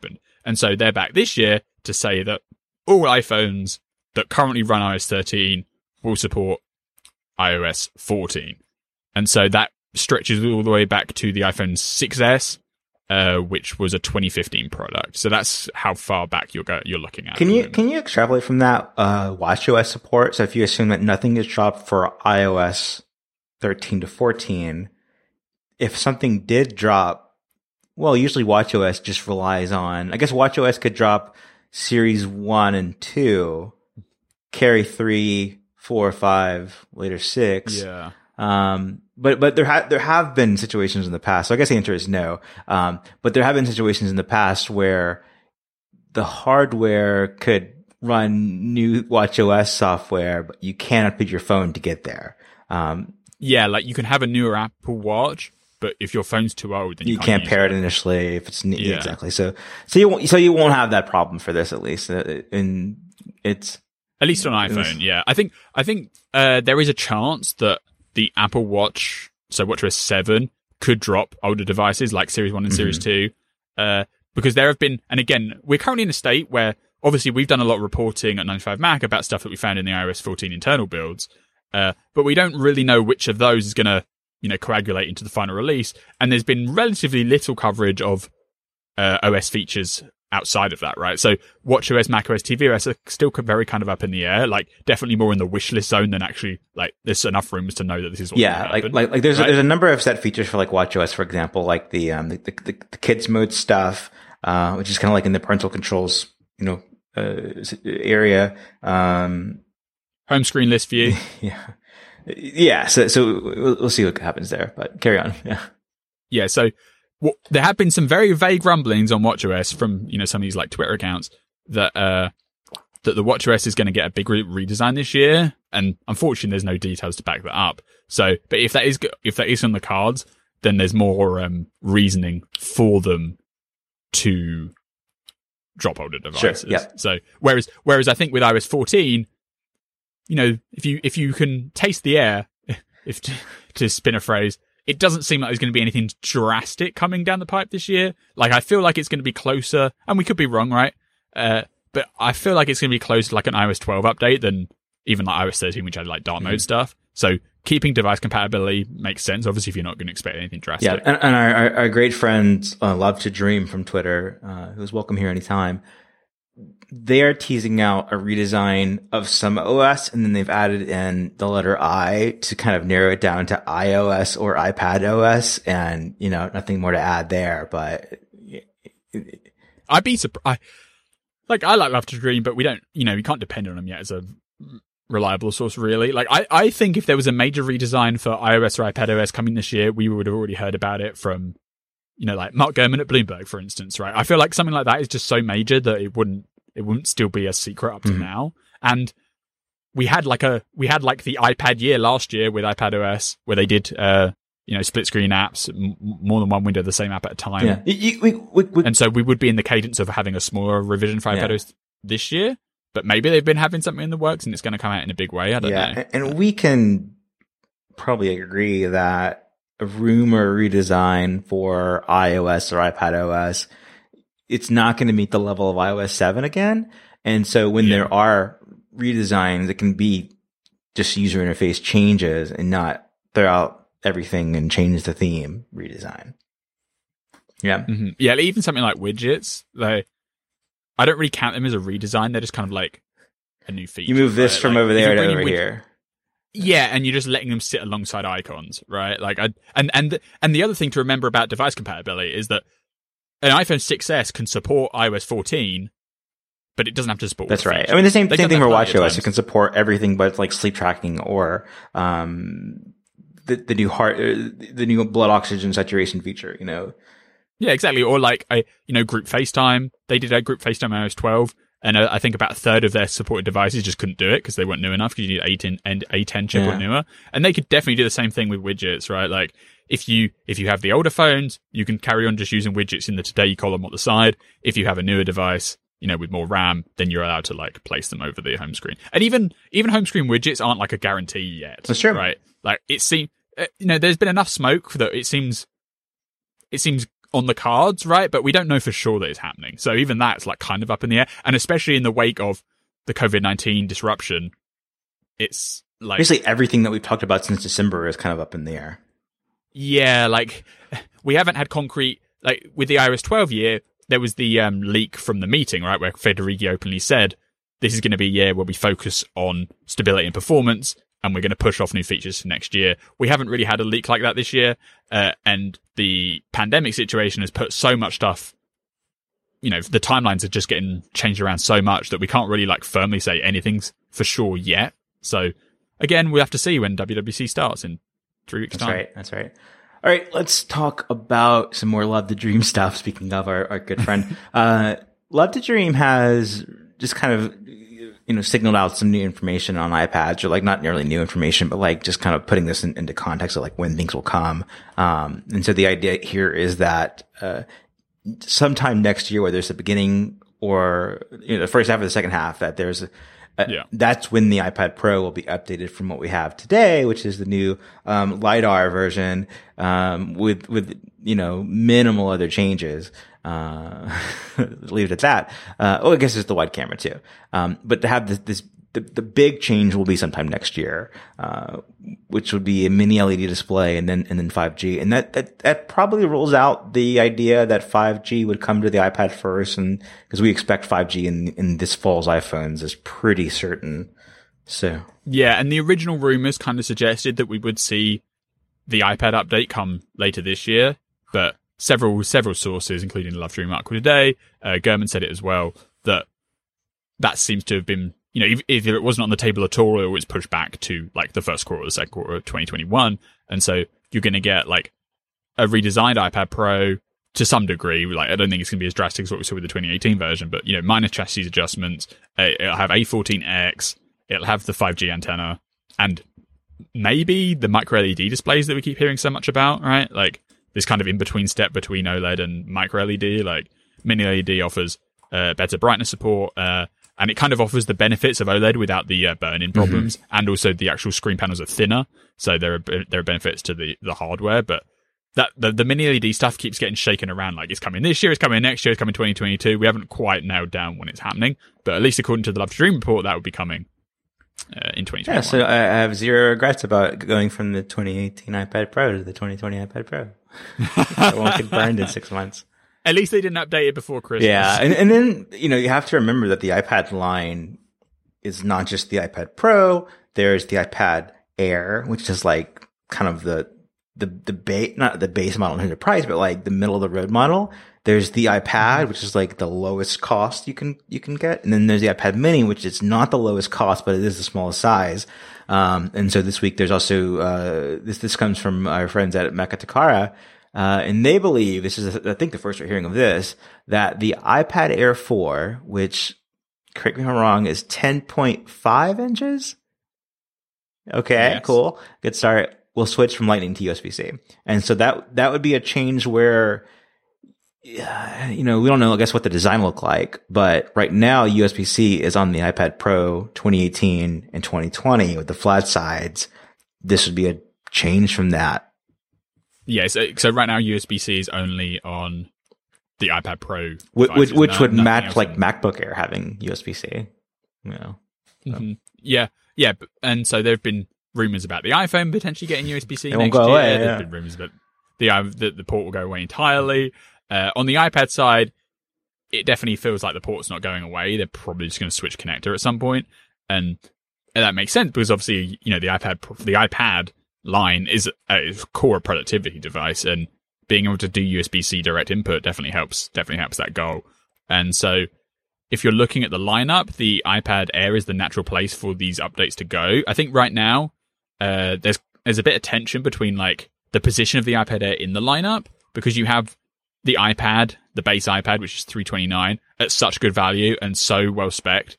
And so they're back this year to say that all iPhones that currently run iOS 13 will support iOS 14. And so that stretches all the way back to the iPhone 6S, which was a 2015 product. So that's how far back you're looking at. Can you extrapolate from that watchOS support? So if you assume that nothing is dropped for iOS 13 to 14, if something did drop, well, usually watchOS just relies on, I guess watchOS could drop Series 1 and 2, carry 3, 4, 5, later 6. Yeah. But there have been situations in the past. So I guess the answer is no. But there have been situations in the past where the hardware could run new watchOS software, but you can't update your phone to get there. Yeah, like you can have a newer Apple Watch, but if your phone's too old, then you can't pair it initially. If it's exactly so you won't have that problem for this, at least. And it's at least on iPhone. Yeah, I think there is a chance that the Apple Watch, so WatchOS 7, could drop older devices like Series 1 and Series 2, because there have been, and again, we're currently in a state where obviously we've done a lot of reporting at 95Mac about stuff that we found in the iOS 14 internal builds, but we don't really know which of those is going to, coagulate into the final release, and there's been relatively little coverage of OS features outside of that, right? So watchOS, macOS, tvOS are still very kind of up in the air, like definitely more in the wish list zone than actually like there's enough rumors to know that this is what's going to happen. like there's a number of set features for like watchOS, for example, like the kids mode stuff, which is kind of like in the parental controls, area. Home screen list view. Yeah. So we'll see what happens there, but carry on. Yeah. So there have been some very vague rumblings on watchOS from, some of these like Twitter accounts that the watchOS is going to get a big redesign this year. And unfortunately, there's no details to back that up. So, but if that is on the cards, then there's more reasoning for them to drop older devices. Sure, yeah. So whereas I think with iOS 14, if you can taste the air, if to spin a phrase, it doesn't seem like there's going to be anything drastic coming down the pipe this year. Like, I feel like it's going to be closer, and we could be wrong, right? But I feel like it's going to be closer to like an iOS 12 update than even like iOS 13, which had like dark mode stuff. So keeping device compatibility makes sense, obviously, if you're not going to expect anything drastic. Yeah, and our great friend, Love to Dream from Twitter, who's welcome here anytime, they're teasing out a redesign of some OS, and then they've added in the letter I to kind of narrow it down to iOS or iPad OS, and, nothing more to add there, but I'd be surprised. I like Love to Dream, but we don't, you can't depend on them yet as a reliable source, really. Like, I think if there was a major redesign for iOS or iPad OS coming this year, we would have already heard about it from, like Mark Gurman at Bloomberg, for instance, right? I feel like something like that is just so major that it wouldn't still be a secret up to now. And we had like the iPad year last year with iPad OS, where they did, split screen apps, more than one window of the same app at a time. Yeah. And so we would be in the cadence of having a smaller revision for iPad OS this year, but maybe they've been having something in the works and it's going to come out in a big way. I don't know. And we can probably agree that a rumor redesign for iOS or iPad OS, it's not going to meet the level of iOS 7 again. And so when there are redesigns, it can be just user interface changes and not throw out everything and change the theme redesign. Yeah. Mm-hmm. Yeah. Even something like widgets, I don't really count them as a redesign. They're just kind of like a new feature. You move this from over there to over here. Yeah, and you're just letting them sit alongside icons, right? Like, and the other thing to remember about device compatibility is that an iPhone 6S can support iOS 14, but it doesn't have to support. That's right. I mean, the same thing for watchOS. It can support everything, but like sleep tracking or the new blood oxygen saturation feature. Yeah, exactly. Or like group FaceTime. They did a group FaceTime on iOS 12. And I think about a third of their supported devices just couldn't do it because they weren't new enough, because you need A10 chip or newer. And they could definitely do the same thing with widgets, right? Like if you have the older phones, you can carry on just using widgets in the today column on the side. If you have a newer device, with more RAM, then you're allowed to like place them over the home screen. And even home screen widgets aren't like a guarantee yet. That's true. Right? Like it seems, there's been enough smoke that it seems on the cards, right? But we don't know for sure that it's happening. So even that's like kind of up in the air. And especially in the wake of the COVID-19 disruption, it's like basically everything that we've talked about since December is kind of up in the air. Yeah, like we haven't had concrete, like with the iOS 12 year, there was the leak from the meeting, right, where Federici openly said, this is going to be a year where we focus on stability and performance, and we're going to push off new features for next year. We haven't really had a leak like that this year, and the pandemic situation has put so much stuff, you know, the timelines are just getting changed around so much that we can't really like firmly say anything's for sure yet. So again, we'll have to see when WWDC starts in 3 weeks' time. That's right. All right, let's talk about some more Love to Dream stuff. Speaking of our good friend, Love to Dream has just kind of, signaled out some new information on iPads, or like not nearly new information, but like just kind of putting this into context of like when things will come. And so the idea here is that, sometime next year, whether it's the beginning or, the first half or the second half, that there's that's when the iPad Pro will be updated from what we have today, which is the new LiDAR version, with minimal other changes. Leave it at that. I guess it's the wide camera too. But to have the big change will be sometime next year, which would be a mini LED display and then 5G. And that probably rules out the idea that 5G would come to the iPad first. And because we expect 5G in this fall's iPhones is pretty certain. So. Yeah. And the original rumors kind of suggested that we would see the iPad update come later this year, but several sources, including the Love to Dream article today, Gurman said it as well, that seems to have been, either it wasn't on the table at all, or it was pushed back to like the first quarter or the second quarter of 2021. And so you're going to get like a redesigned iPad Pro to some degree. Like, I don't think it's going to be as drastic as what we saw with the 2018 version, but minor chassis adjustments. It'll have A14X. It'll have the 5G antenna, and maybe the micro LED displays that we keep hearing so much about, right? Like this kind of in between step between OLED and micro LED. Like mini LED offers better brightness support, and it kind of offers the benefits of OLED without the burn-in problems, and also the actual screen panels are thinner, so there are benefits to the hardware. But that the mini LED stuff keeps getting shaken around. Like it's coming this year, it's coming next year, it's coming 2022. We haven't quite nailed down when it's happening, but at least according to the Love to Dream report, that would be coming in 2021. Yeah, so I have zero regrets about going from the 2018 iPad Pro to the 2020 iPad Pro. I won't get burned in 6 months. At least they didn't update it before Christmas. Yeah, and then, you have to remember that the iPad line is not just the iPad Pro. There's the iPad Air, which is like kind of the base, not the base model in terms of price, but like the middle of the road model. There's the iPad, which is like the lowest cost you can get. And then there's the iPad mini, which is not the lowest cost, but it is the smallest size. And so this week there's also, this comes from our friends at Mecha Takara. And they believe, this is, I think the first we're hearing of this, that the iPad Air 4, which, correct me if I'm wrong, is 10.5 inches. Okay, yes. Cool. Good start. We'll switch from Lightning to USB-C. And so that would be a change where, we don't know, I guess, what the design will look like, but right now USB-C is on the iPad Pro 2018 and 2020 with the flat sides. This would be a change from that. Yeah, so right now USB-C is only on the iPad Pro, which would match like MacBook Air having USB-C. Yeah, and so there have been rumors about the iPhone potentially getting USB-C it next won't go year. Away, yeah. There's been rumors that the port will go away entirely. On the iPad side, it definitely feels like the port's not going away. They're probably just going to switch connector at some point, and that makes sense because obviously, the iPad line is a core productivity device, and being able to do USB-C direct input definitely helps that goal. And so if you're looking at the lineup, the iPad Air is the natural place for these updates to go. I think right now, there's a bit of tension between like the position of the iPad Air in the lineup, because you have the iPad, the base iPad, which is $329 at such good value and so well spec'd,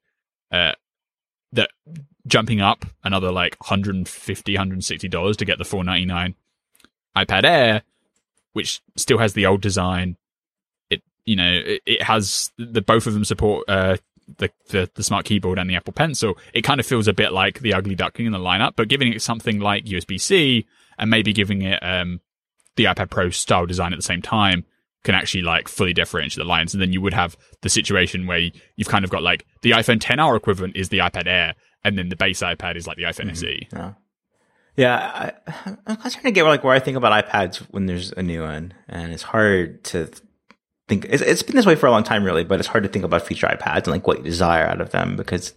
that jumping up another like $150, $160 to get the $499 iPad Air, which still has the old design. It has both of them support the Smart Keyboard and the Apple Pencil. It kind of feels a bit like the ugly duckling in the lineup, but giving it something like USB-C and maybe giving it the iPad Pro style design at the same time can actually like fully differentiate the lines. And then you would have the situation where you've kind of got like the iPhone XR equivalent is the iPad Air, and then the base iPad is like the iPhone SE. Yeah, I'm trying to get where I think about iPads when there's a new one, and it's hard to think. It's been this way for a long time, really, but it's hard to think about future iPads and like what you desire out of them because,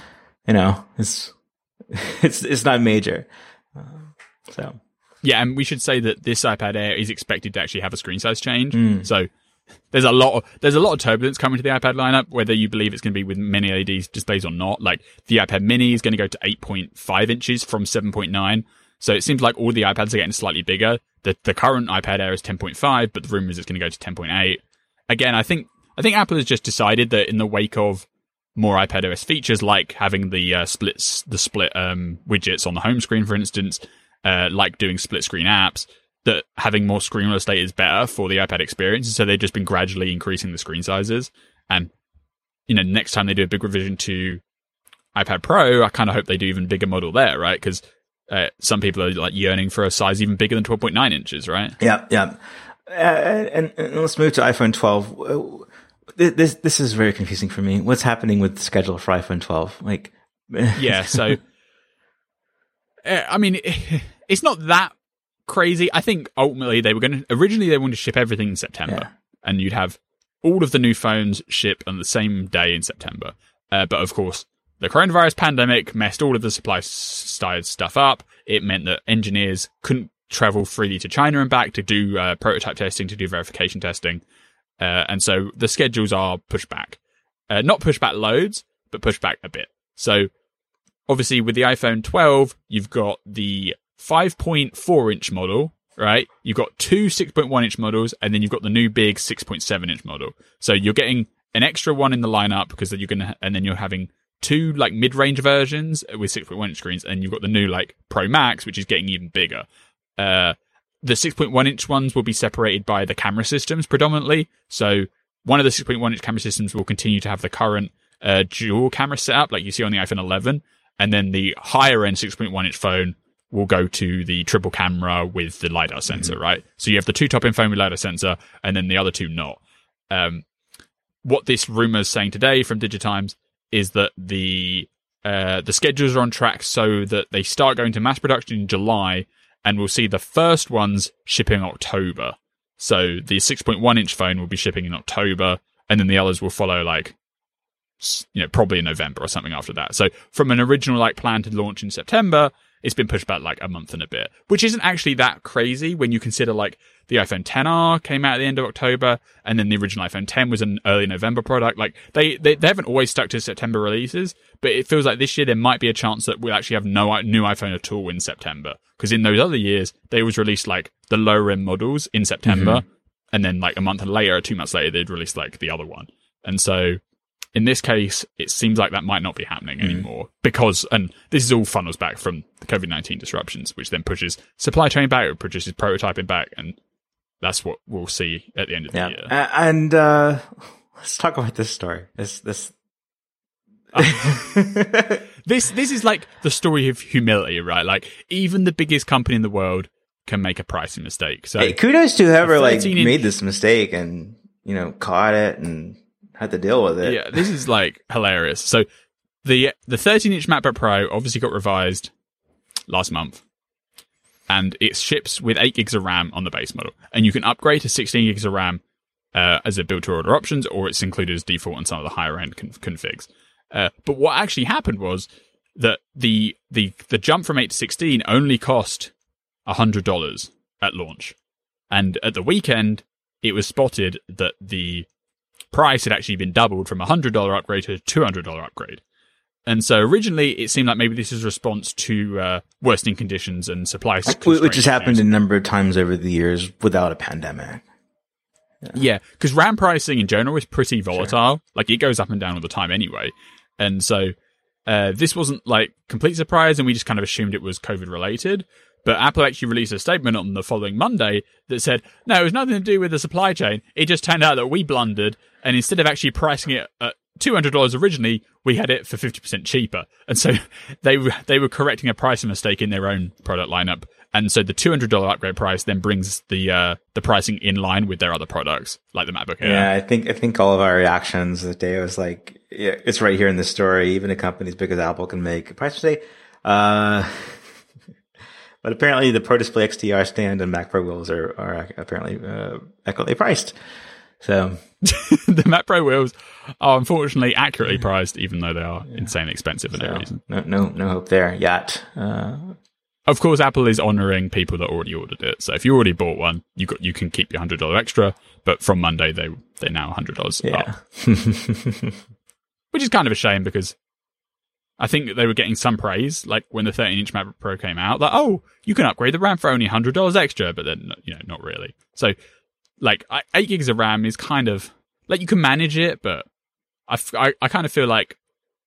it's not major. So yeah, and we should say that this iPad Air is expected to actually have a screen size change. So there's a lot of turbulence coming to the iPad lineup, whether you believe it's going to be with mini LED displays or not. Like the iPad Mini is going to go to 8.5 inches from 7.9. So it seems like all the iPads are getting slightly bigger. The current iPad Air is 10.5, but the rumor is it's going to go to 10.8. Again, I think Apple has just decided that in the wake of more iPadOS features, like having the split widgets on the home screen, for instance, like doing split screen apps, that having more screen real estate is better for the iPad experience. So they've just been gradually increasing the screen sizes. And, next time they do a big revision to iPad Pro, I kind of hope they do even bigger model there, right? Because some people are like yearning for a size even bigger than 12.9 inches, right? Yeah. And let's move to iPhone 12. This is very confusing for me. What's happening with the schedule for iPhone 12? Like, yeah, so, I mean, it's not that crazy. I think ultimately originally they wanted to ship everything in September, and you'd have all of the new phones ship on the same day in September. But of course, the coronavirus pandemic messed all of the supply side stuff up. It meant that engineers couldn't travel freely to China and back to do prototype testing, to do verification testing. And so the schedules are pushed back. Not pushed back loads, but pushed back a bit. So obviously with the iPhone 12, you've got the 5.4 inch model, right? You've got two 6.1 inch models, and then you've got the new big 6.7 inch model. So you're getting an extra one in the lineup because and then you're having two like mid-range versions with 6.1 inch screens, and you've got the new like Pro Max, which is getting even bigger. The 6.1 inch ones will be separated by the camera systems predominantly. So one of the 6.1 inch camera systems will continue to have the current dual camera setup like you see on the iPhone 11. And then the higher end 6.1 inch phone will go to the triple camera with the LiDAR sensor, right? So you have the two top end phone with LiDAR sensor, and then the other two not. What this rumor is saying today from DigiTimes is that the schedules are on track so that they start going to mass production in July, and we'll see the first ones shipping in October. So the 6.1 inch phone will be shipping in October, and then the others will follow like, probably in November or something after that. So from an original like plan to launch in September, it's been pushed back like a month and a bit, which isn't actually that crazy when you consider like the iPhone XR came out at the end of October, and then the original iPhone X was an early November product. Like they haven't always stuck to September releases, but it feels like this year there might be a chance that we'll actually have no new iPhone at all in September. Because in those other years, they always released like the lower end models in September, and then like a month later or 2 months later, they'd release like the other one. And so in this case, it seems like that might not be happening anymore because, and this is all funnels back from the COVID-19 disruptions, which then pushes supply chain back, it pushes prototyping back, and that's what we'll see at the end of the year. And let's talk about this story. This is like the story of humility, right? Like even the biggest company in the world can make a pricing mistake. So hey, kudos to whoever like made this mistake and caught it and had to deal with it. Yeah, this is like hilarious. So the 13-inch MacBook Pro obviously got revised last month, and it ships with 8 gigs of RAM on the base model, and you can upgrade to 16 gigs of RAM as a build-to-order options, or it's included as default on some of the higher-end configs. But what actually happened was that the jump from 8 to 16 only cost $100 at launch, and at the weekend it was spotted that the price had actually been doubled from a $100 upgrade to a $200 upgrade. And so originally it seemed like maybe this is a response to worsening conditions and supply constraints. Which has happened a number of times over the years without a pandemic. Yeah, because RAM pricing in general is pretty volatile. Sure. Like it goes up and down all the time anyway. And so this wasn't like complete surprise, and we just kind of assumed it was COVID related. But Apple actually released a statement on the following Monday that said, no, it was nothing to do with the supply chain. It just turned out that we blundered, and instead of actually pricing it at $200 originally, we had it for 50% cheaper. And so they were correcting a pricing mistake in their own product lineup, And so the $200 upgrade price then brings the pricing in line with their other products, like the MacBook Air. Yeah, I think all of our reactions the day was like, yeah, it's right here in the story. Even a company as big as Apple can make a price today. But apparently the Pro Display XDR stand and Mac Pro wheels are apparently accurately priced. So the Mac Pro wheels are unfortunately accurately priced, even though they are insanely expensive for no reason. No hope there yet. Of course, Apple is honouring people that already ordered it. So if you already bought one, you can keep your $100 extra. But from Monday, they're now $100 up, which is kind of a shame because I think they were getting some praise, like when the 13-inch MacBook Pro came out, that, oh, you can upgrade the RAM for only $100 extra, but then, not really. So, like, 8 gigs of RAM is kind of, like, you can manage it, but I kind of feel like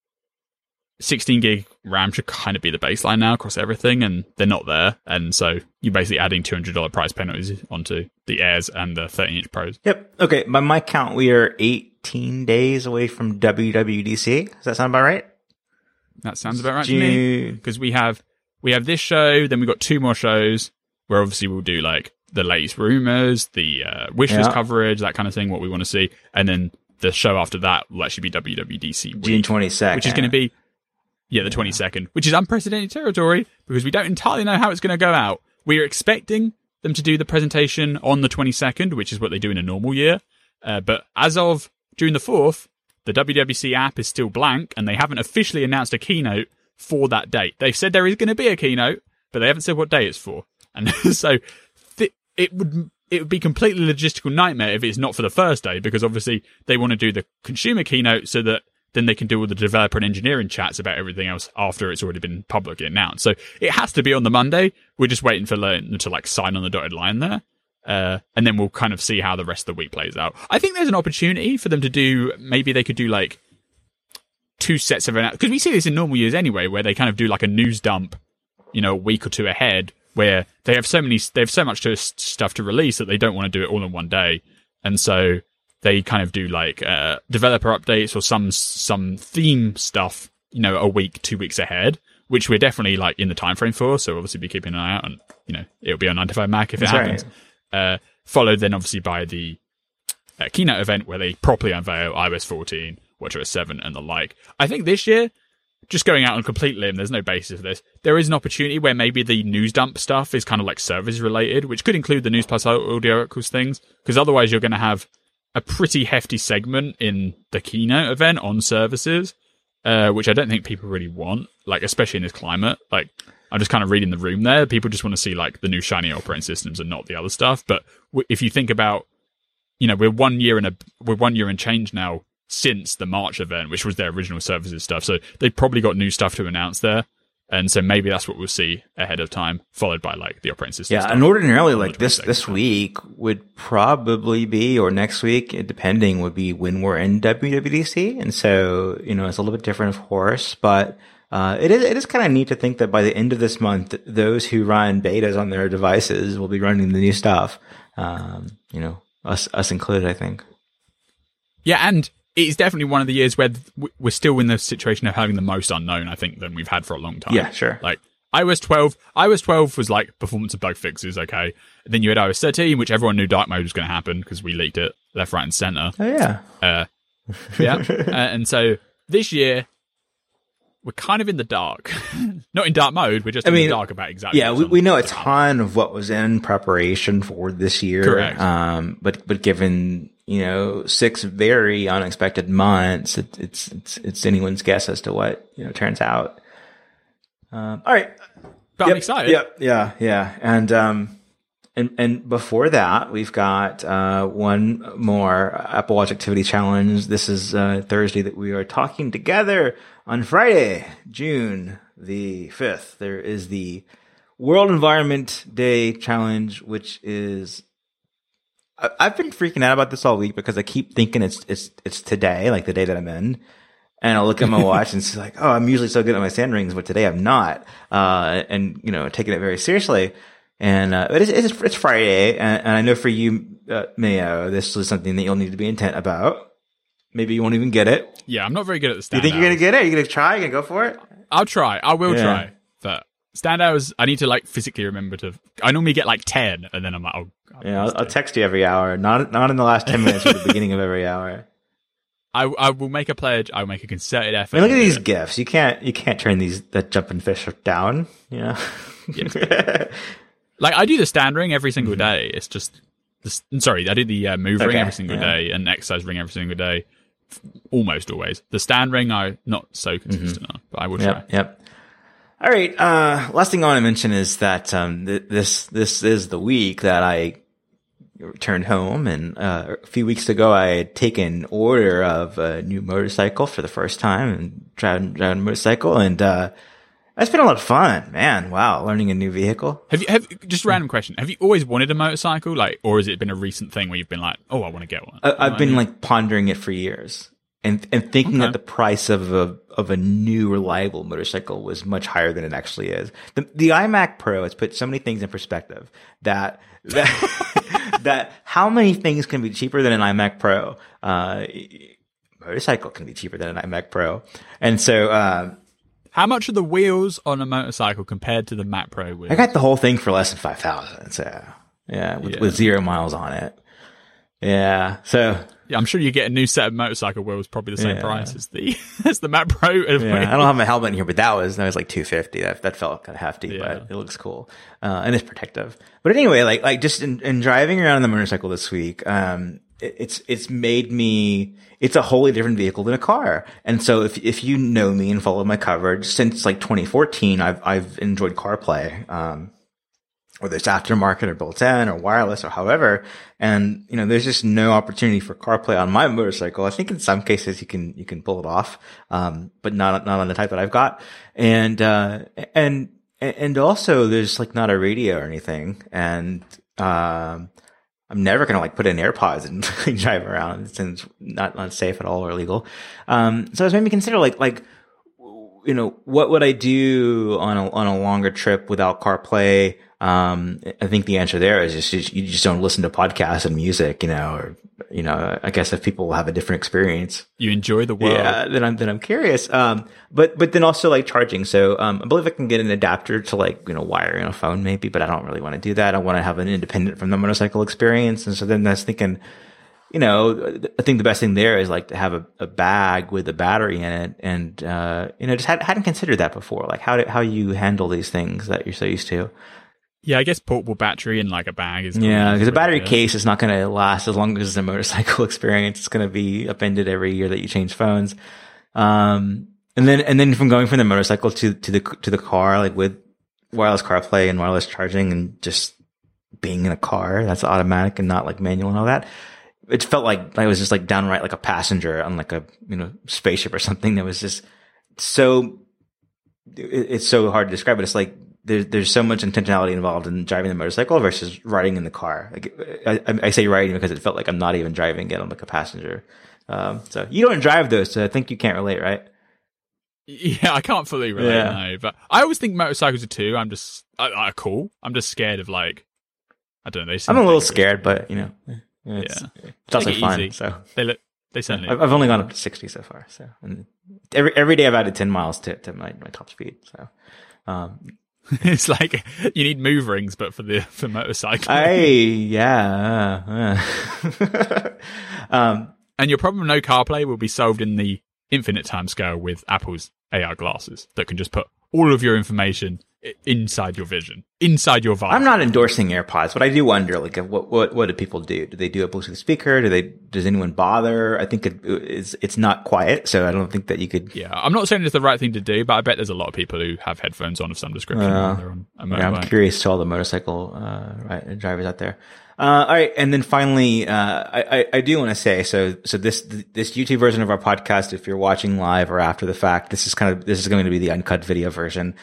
16 gig RAM should kind of be the baseline now across everything, and they're not there. And so you're basically adding $200 price penalties onto the Airs and the 13-inch Pros. Yep. Okay. By my count, we are 18 days away from WWDC. Does that sound about right? That sounds about right to me. Because we have this show, then we've got 2 more shows where obviously we'll do like the latest rumors, the wish list coverage, that kind of thing, what we want to see. And then the show after that will actually be WWDC week, June 22nd. Which is going to be, the 22nd, which is unprecedented territory because we don't entirely know how it's going to go out. We're expecting them to do the presentation on the 22nd, which is what they do in a normal year. But as of June the 4th, the WWDC app is still blank, and they haven't officially announced a keynote for that date. They've said there is going to be a keynote, but they haven't said what day it's for. And so it would be completely logistical nightmare if it's not for the first day, because obviously they want to do the consumer keynote so that then they can do all the developer and engineering chats about everything else after it's already been publicly announced. So it has to be on the Monday. We're just waiting for them to like sign on the dotted line there. And then we'll kind of see how the rest of the week plays out. I think there's an opportunity for them to do, maybe they could do like 2 sets of announcements, because we see this in normal years anyway, where they kind of do like a news dump, a week or 2 ahead, where they have so much stuff to release that they don't want to do it all in one day. And so they kind of do like developer updates or some theme stuff, a week, 2 weeks ahead, which we're definitely like in the time frame for. So obviously be keeping an eye out, and it'll be on 95 Mac if it happens. Right. Followed then obviously by the keynote event where they properly unveil iOS 14, WatchOS 7, and the like. I think this year, just going out on a complete limb, there's no basis for this. There is an opportunity where maybe the news dump stuff is kind of like service related, which could include the News Plus Audio Equals things, because otherwise you're going to have a pretty hefty segment in the keynote event on services, which I don't think people really want, like especially in this climate. Like, I'm just kind of reading the room there. People just want to see like the new shiny operating systems and not the other stuff. But if you think about, we're 1 year and change now since the March event, which was their original services stuff. So they've probably got new stuff to announce there. And so maybe that's what we'll see ahead of time, followed by like the operating system. Yeah, stuff and ordinarily like this week would probably be, or next week, depending, would be when we're in WWDC. And so, it's a little bit different, of course, but it is kind of neat to think that by the end of this month, those who run betas on their devices will be running the new stuff. Us included, I think. Yeah, and it's definitely one of the years where we're still in the situation of having the most unknown, I think, than we've had for a long time. Yeah, sure. Like iOS 12 was like performance and bug fixes, okay. And then you had iOS 13, which everyone knew dark mode was going to happen because we leaked it left, right, and center. Oh yeah, and so this year we're kind of in the dark. Not in dark mode, we're just in the dark about exactly. Yeah, we know a ton of what was in preparation for this year. Correct. But given 6 very unexpected months, it's anyone's guess as to what turns out. All right, but I'm excited. Yeah. And before that, we've got one more Apple Watch Activity Challenge. This is Thursday that we are talking together. On Friday, June the 5th, there is the World Environment Day Challenge, which is, I've been freaking out about this all week because I keep thinking it's today, like the day that I'm in. And I'll look at my watch and it's like, oh, I'm usually so good at my sand rings, but today I'm not. And taking it very seriously. And it's Friday, and I know for you, Mayo, this is something that you'll need to be intent about. Maybe you won't even get it. Yeah, I'm not very good at the stand. You think you're going to get it? Are you going to try? Are you going to go for it? I'll try. I will try. But Standouts, I need to like physically remember to. I normally get like 10, and then I'm like, oh. God, yeah, I'll text you every hour. Not in the last 10 minutes or the beginning of every hour. I will make a pledge. I will make a concerted effort. I mean, look at these GIFs. You can't turn that jumping fish down. You know. Yeah. Like I do the stand ring every single day. It's just, I do the move ring every single day and exercise ring every single day. Almost always. The stand ring I'm not so consistent on, but I will try. Yep. All right. Last thing I want to mention is that this is the week that I returned home, and a few weeks ago I had taken order of a new motorcycle for the first time and driving a motorcycle, and that's been a lot of fun, man. Wow, learning a new vehicle. Have just a random question? Have you always wanted a motorcycle, like, or has it been a recent thing where you've been like, oh, I want to get one? I've been like pondering it for years, and thinking that the price of a new reliable motorcycle was much higher than it actually is. The iMac Pro has put so many things in perspective that how many things can be cheaper than an iMac Pro? Motorcycle can be cheaper than an iMac Pro, and so. How much are the wheels on a motorcycle compared to the Mac Pro wheels? I got the whole thing for less than $5,000. So with 0 miles on it. Yeah. So yeah, I'm sure you get a new set of motorcycle wheels, probably the same price as the Mac Pro. Yeah, I don't have my helmet in here, but that was like $250. That felt kind of hefty, but it looks cool. And it's protective. But anyway, like just in driving around on the motorcycle this week, it's made me, it's a wholly different vehicle than a car. And so if you know me and follow my coverage since like 2014, I've enjoyed CarPlay, whether it's aftermarket or built in or wireless or however. And, there's just no opportunity for CarPlay on my motorcycle. I think in some cases you can pull it off, but not on the type that I've got. And also there's like not a radio or anything. And, I'm never going to like put in AirPods and drive around. It's not safe at all or illegal. So it's made me consider like, what would I do on a longer trip without CarPlay? I think the answer there is just, you just don't listen to podcasts and music, or, I guess if people have a different experience. You enjoy the world. Yeah, then I'm curious. But then also like charging. So, I believe I can get an adapter to like, wire in a phone maybe, but I don't really want to do that. I want to have an independent from the motorcycle experience. And so then I was thinking, I think the best thing there is like to have a bag with a battery in it. And, just hadn't considered that before. Like how you handle these things that you're so used to. Yeah, I guess portable battery in like a bag is. Yeah, because a battery case is not going to last as long as it's a motorcycle experience. It's going to be upended every year that you change phones. And then from going from the motorcycle to the car, like with wireless CarPlay and wireless charging and just being in a car that's automatic and not like manual and all that. It felt like I was just like downright like a passenger on like a, spaceship or something that was just so, it's so hard to describe, but it's like, there's so much intentionality involved in driving the motorcycle versus riding in the car. Like I say riding because it felt like I'm not even driving it. I'm like a passenger. So you don't drive those, so I think you can't relate, right? Yeah, I can't fully relate, no. But I always think motorcycles are too. I'm just cool. I'm just scared of like, I don't know. I'm a little scared, but it's also fun. Easy. So they certainly. I've only gone up to 60 so far. So and every day I've added 10 miles to my top speed. So. It's like you need move rings, but for motorcycling. And your problem with no CarPlay will be solved in the infinite timescale with Apple's AR glasses that can just put all of your information inside your vision, inside your visor. I'm not endorsing AirPods, but I do wonder, like, what do people do? Do they do a Bluetooth speaker? Does anyone bother? I think it's not quiet, so I don't think that you could. Yeah, I'm not saying it's the right thing to do, but I bet there's a lot of people who have headphones on of some description. When they're on a motorbike. I'm curious to all the motorcycle drivers out there. All right, and then finally, I do want to say, so this YouTube version of our podcast, if you're watching live or after the fact, this is going to be the uncut video version.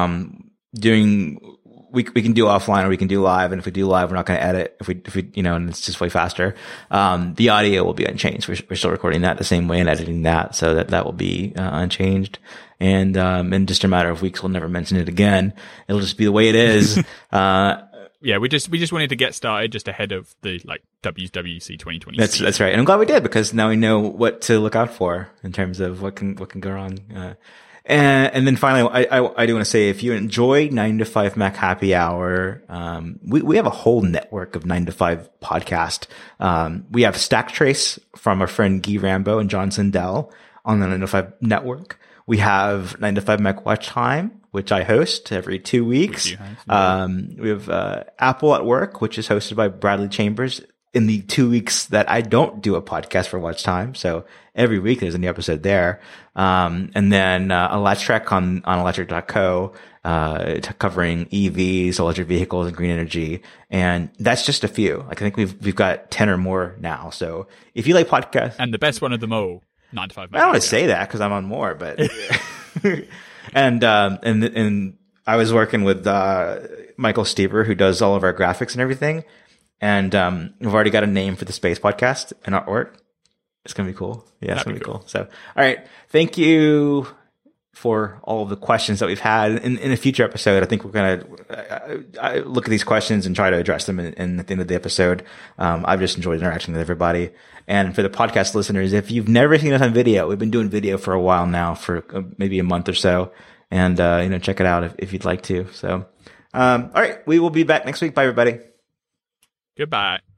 We can do offline or we can do live, and if we do live, we're not going to edit. If we and it's just way faster. The audio will be unchanged. We're still recording that the same way and editing that, so that will be unchanged. And in just a matter of weeks, we'll never mention it again. It'll just be the way it is. Yeah, we just wanted to get started just ahead of the WWDC 2020. That's right, and I'm glad we did, because now we know what to look out for in terms of what can go wrong. And then finally, I do want to say, if you enjoy 9 to 5 Mac Happy Hour, we have a whole network of 9 to 5 podcast. We have Stack Trace from our friend Guy Rambo and John Sindell on the 9 to 5 network. We have 9 to 5 Mac Watch Time, which I host every 2 weeks. We have Apple at Work, which is hosted by Bradley Chambers in the 2 weeks that I don't do a podcast for Watch Time. So every week there's a new episode there. And then a Latch Track on electric.co, covering EVs, electric vehicles, and green energy. And that's just a few. Like, I think we've got 10 or more now. So if you like podcasts. And the best one of them all, 9 to 5 Mac. I don't want to say that because I'm on more, but and I was working with Michael Stever, who does all of our graphics and everything. And we've already got a name for the Space Podcast and artwork. It's going to be cool. Yeah, it's going to be cool. So, all right. Thank you for all of the questions that we've had. In a future episode, I think we're going to look at these questions and try to address them in at the end of the episode. I've just enjoyed interacting with everybody. And for the podcast listeners, if you've never seen us on video, we've been doing video for a while now, for maybe a month or so. And, check it out if you'd like to. So, all right. We will be back next week. Bye, everybody. Goodbye.